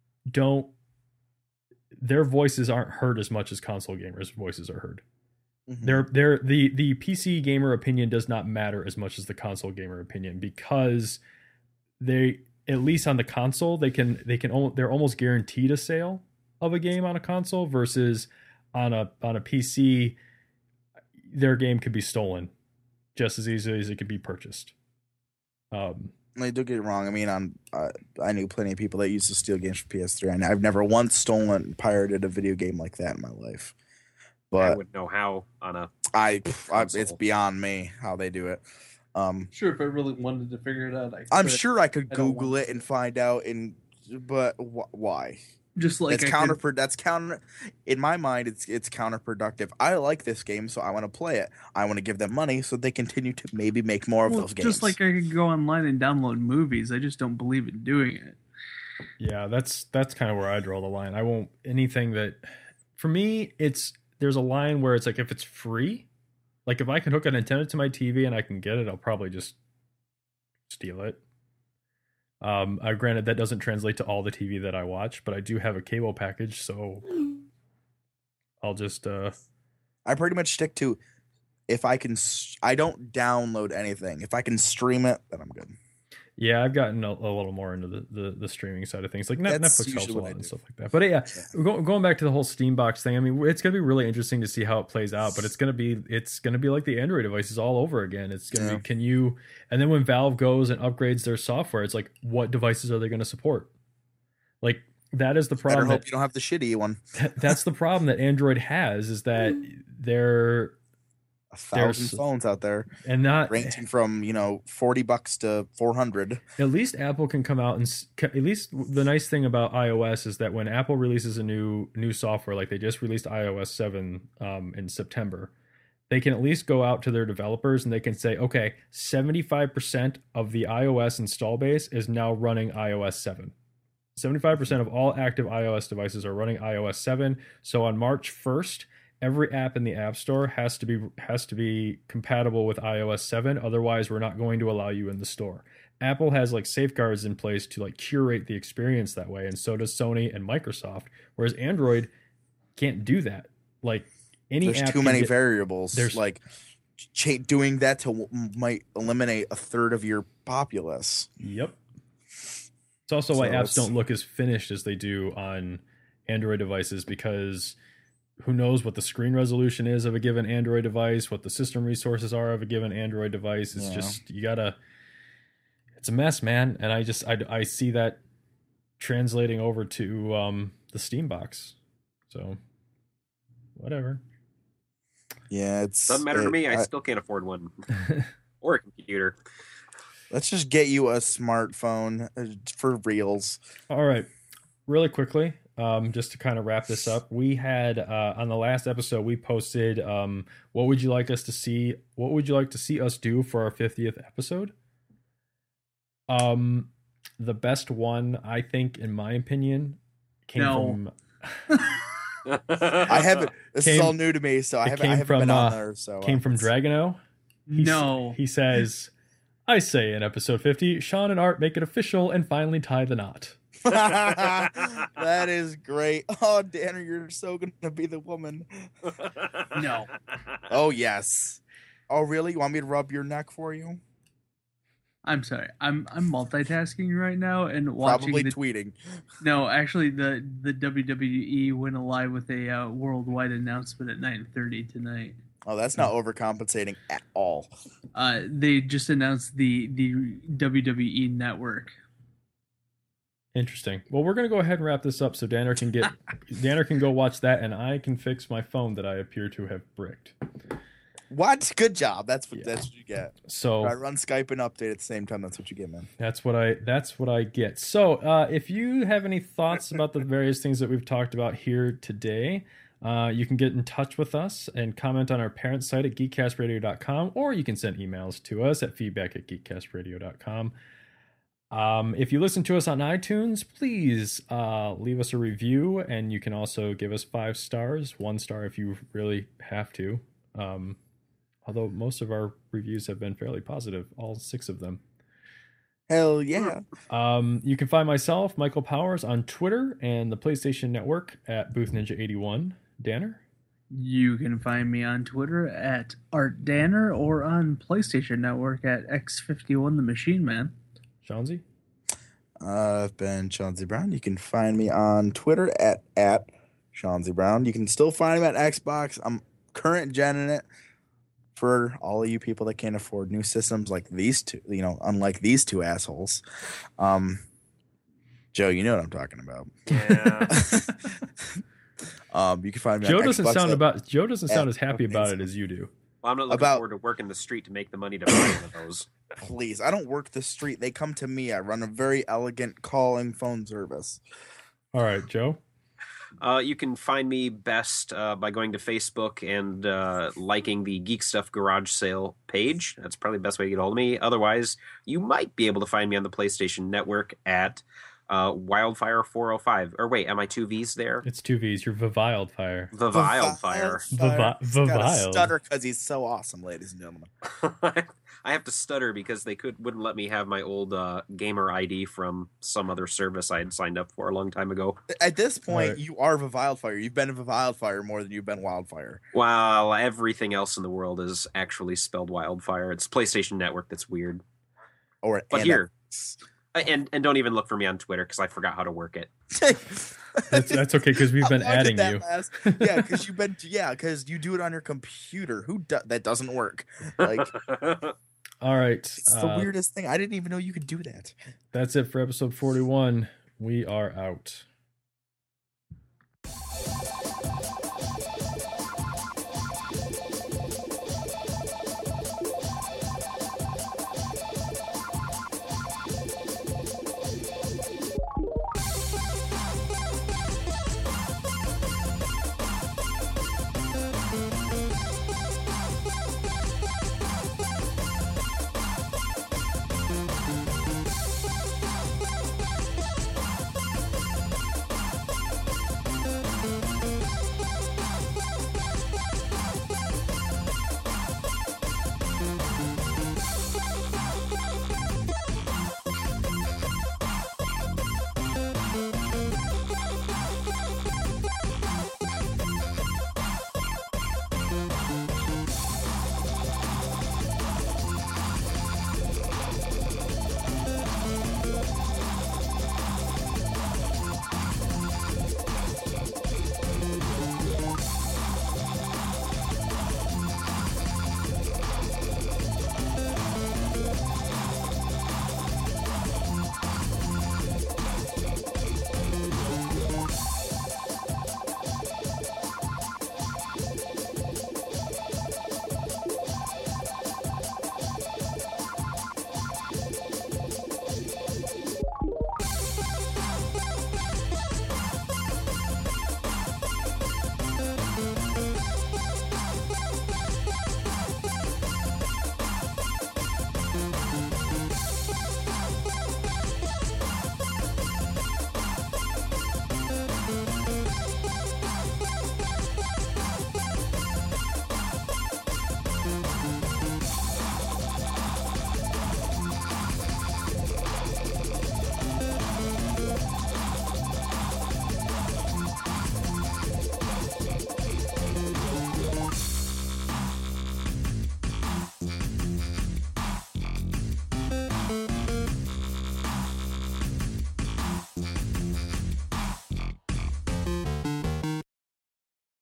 voices aren't heard as much as console gamers' voices are heard. Mm-hmm. The PC gamer opinion does not matter as much as the console gamer opinion because at least on the console, they're almost guaranteed a sale of a game on a console versus on a PC, their game could be stolen just as easily as it could be purchased. Don't get it wrong. I mean, I knew plenty of people that used to steal games from PS3. I've never once stolen, pirated a video game like that in my life. But I wouldn't know how on a. It's beyond me how they do it. Sure, if I really wanted to figure it out, I'm sure I could Google it and find out. But why? Just like that's counter. In my mind, it's counterproductive. I like this game, so I want to play it. I want to give them money so they continue to maybe make more of those games. Just like I could go online and download movies. I just don't believe in doing it. Yeah, that's kind of where I draw the line. I won't anything that for me there's a line where it's like if it's free, Like if I can hook a Nintendo to my TV and I can get it, I'll probably just steal it. Granted, that doesn't translate to all the TV that I watch, but I do have a cable package, so I'll just. I pretty much stick to if I can. I don't download anything. If I can stream it, then I'm good. Yeah, I've gotten a little more into the streaming side of things. Like That's Netflix helps a usually what lot I and do. stuff like that. But yeah, going back to the whole Steambox thing. I mean, it's going to be really interesting to see how it plays out. But it's going to be like the Android devices all over again. It's going to be, can you? And then when Valve goes and upgrades their software, it's like, what devices are they going to support? Like that is the problem. Better hope you don't have the shitty one. That's the problem that Android has, is that they're 1,000 phones out there, and not ranging from $40 to $400. At least Apple can come out and at least the nice thing about iOS is that when Apple releases a new software, like they just released iOS 7 in September, they can at least go out to their developers and they can say, okay, 75% of the iOS install base is now running iOS 7. 75% of all active iOS devices are running iOS 7. So on March 1st, every app in the App Store has to be compatible with iOS 7. Otherwise, we're not going to allow you in the store. Apple has like safeguards in place to like curate the experience that way, and so does Sony and Microsoft. Whereas Android can't do that. Like There's too many variables. There's like doing that might eliminate a third of your populace. Yep. It's also why apps don't look as finished as they do on Android devices, because who knows what the screen resolution is of a given Android device, what the system resources are of a given Android device. It's just, it's a mess, man. And I see that translating over to the Steambox. So whatever. Yeah, doesn't matter to me. I still can't afford one or a computer. Let's just get you a smartphone for reals. All right. Really quickly, just to kind of wrap this up, we had on the last episode we posted what would you like us to see? What would you like to see us do for our 50th episode? The best one, I think, in my opinion, came from. I haven't. This is all new to me, so I haven't been on there. So came from Dragano. He says, "I say in episode 50, Sean and Art make it official and finally tie the knot." That is great. Oh, Danner, you're so gonna be the woman. No. Oh yes. Oh really? You want me to rub your neck for you? I'm sorry. I'm multitasking right now and watching. Probably tweeting. No, actually, the WWE went live with a worldwide announcement at 9:30 tonight. Oh, that's not overcompensating at all. They just announced the WWE Network. Interesting. Well, we're gonna go ahead and wrap this up so Danner can go watch that, and I can fix my phone that I appear to have bricked. What? Good job. That's what you get. So I run Skype and update at the same time. That's what you get, man. That's what I get. So if you have any thoughts about the various things that we've talked about here today, you can get in touch with us and comment on our parent site at geekcastradio.com, or you can send emails to us at feedback@geekcastradio.com. If you listen to us on iTunes, please leave us a review, and you can also give us 5 stars, 1 star if you really have to. Although most of our reviews have been fairly positive, all 6 of them. Hell yeah. You can find myself, Michael Powers, on Twitter and the PlayStation Network at BoothNinja81. Danner? You can find me on Twitter at Art Danner or on PlayStation Network at X51 the Machine Man. Chauncey? I've been Chauncey Brown. You can find me on Twitter at Chauncey Brown. You can still find me at Xbox. I'm current gen in it. For all of you people that can't afford new systems like these two, unlike these two assholes. Joe, you know what I'm talking about. Yeah. You can find me Joe on doesn't Xbox sound as happy about it as you do. Well, I'm not looking forward to working the street to make the money to buy one of those. Please, I don't work the street. They come to me. I run a very elegant calling phone service. All right, Joe. You can find me best by going to Facebook and liking the Geek Stuff Garage Sale page. That's probably the best way to get a hold of me. Otherwise, you might be able to find me on the PlayStation Network at Wildfire 405. Or wait, am I two V's there? It's two V's. You're Vivildfire. The Wildfire. He's got a Viviled. stutter because he's so awesome, ladies and gentlemen. I have to stutter because they wouldn't let me have my old gamer ID from some other service I had signed up for a long time ago. At this point, Right. you are Vivildfire. You've been Vivildfire more than you've been Wildfire. While everything else in the world is actually spelled Wildfire. It's PlayStation Network that's weird. Or But here, and don't even look for me on Twitter because I forgot how to work it. That's okay because we've been How did adding that you. last? Yeah, because you do it on your computer. That doesn't work. Like, All right. it's the weirdest thing. I didn't even know you could do that. That's it for episode 41. We are out.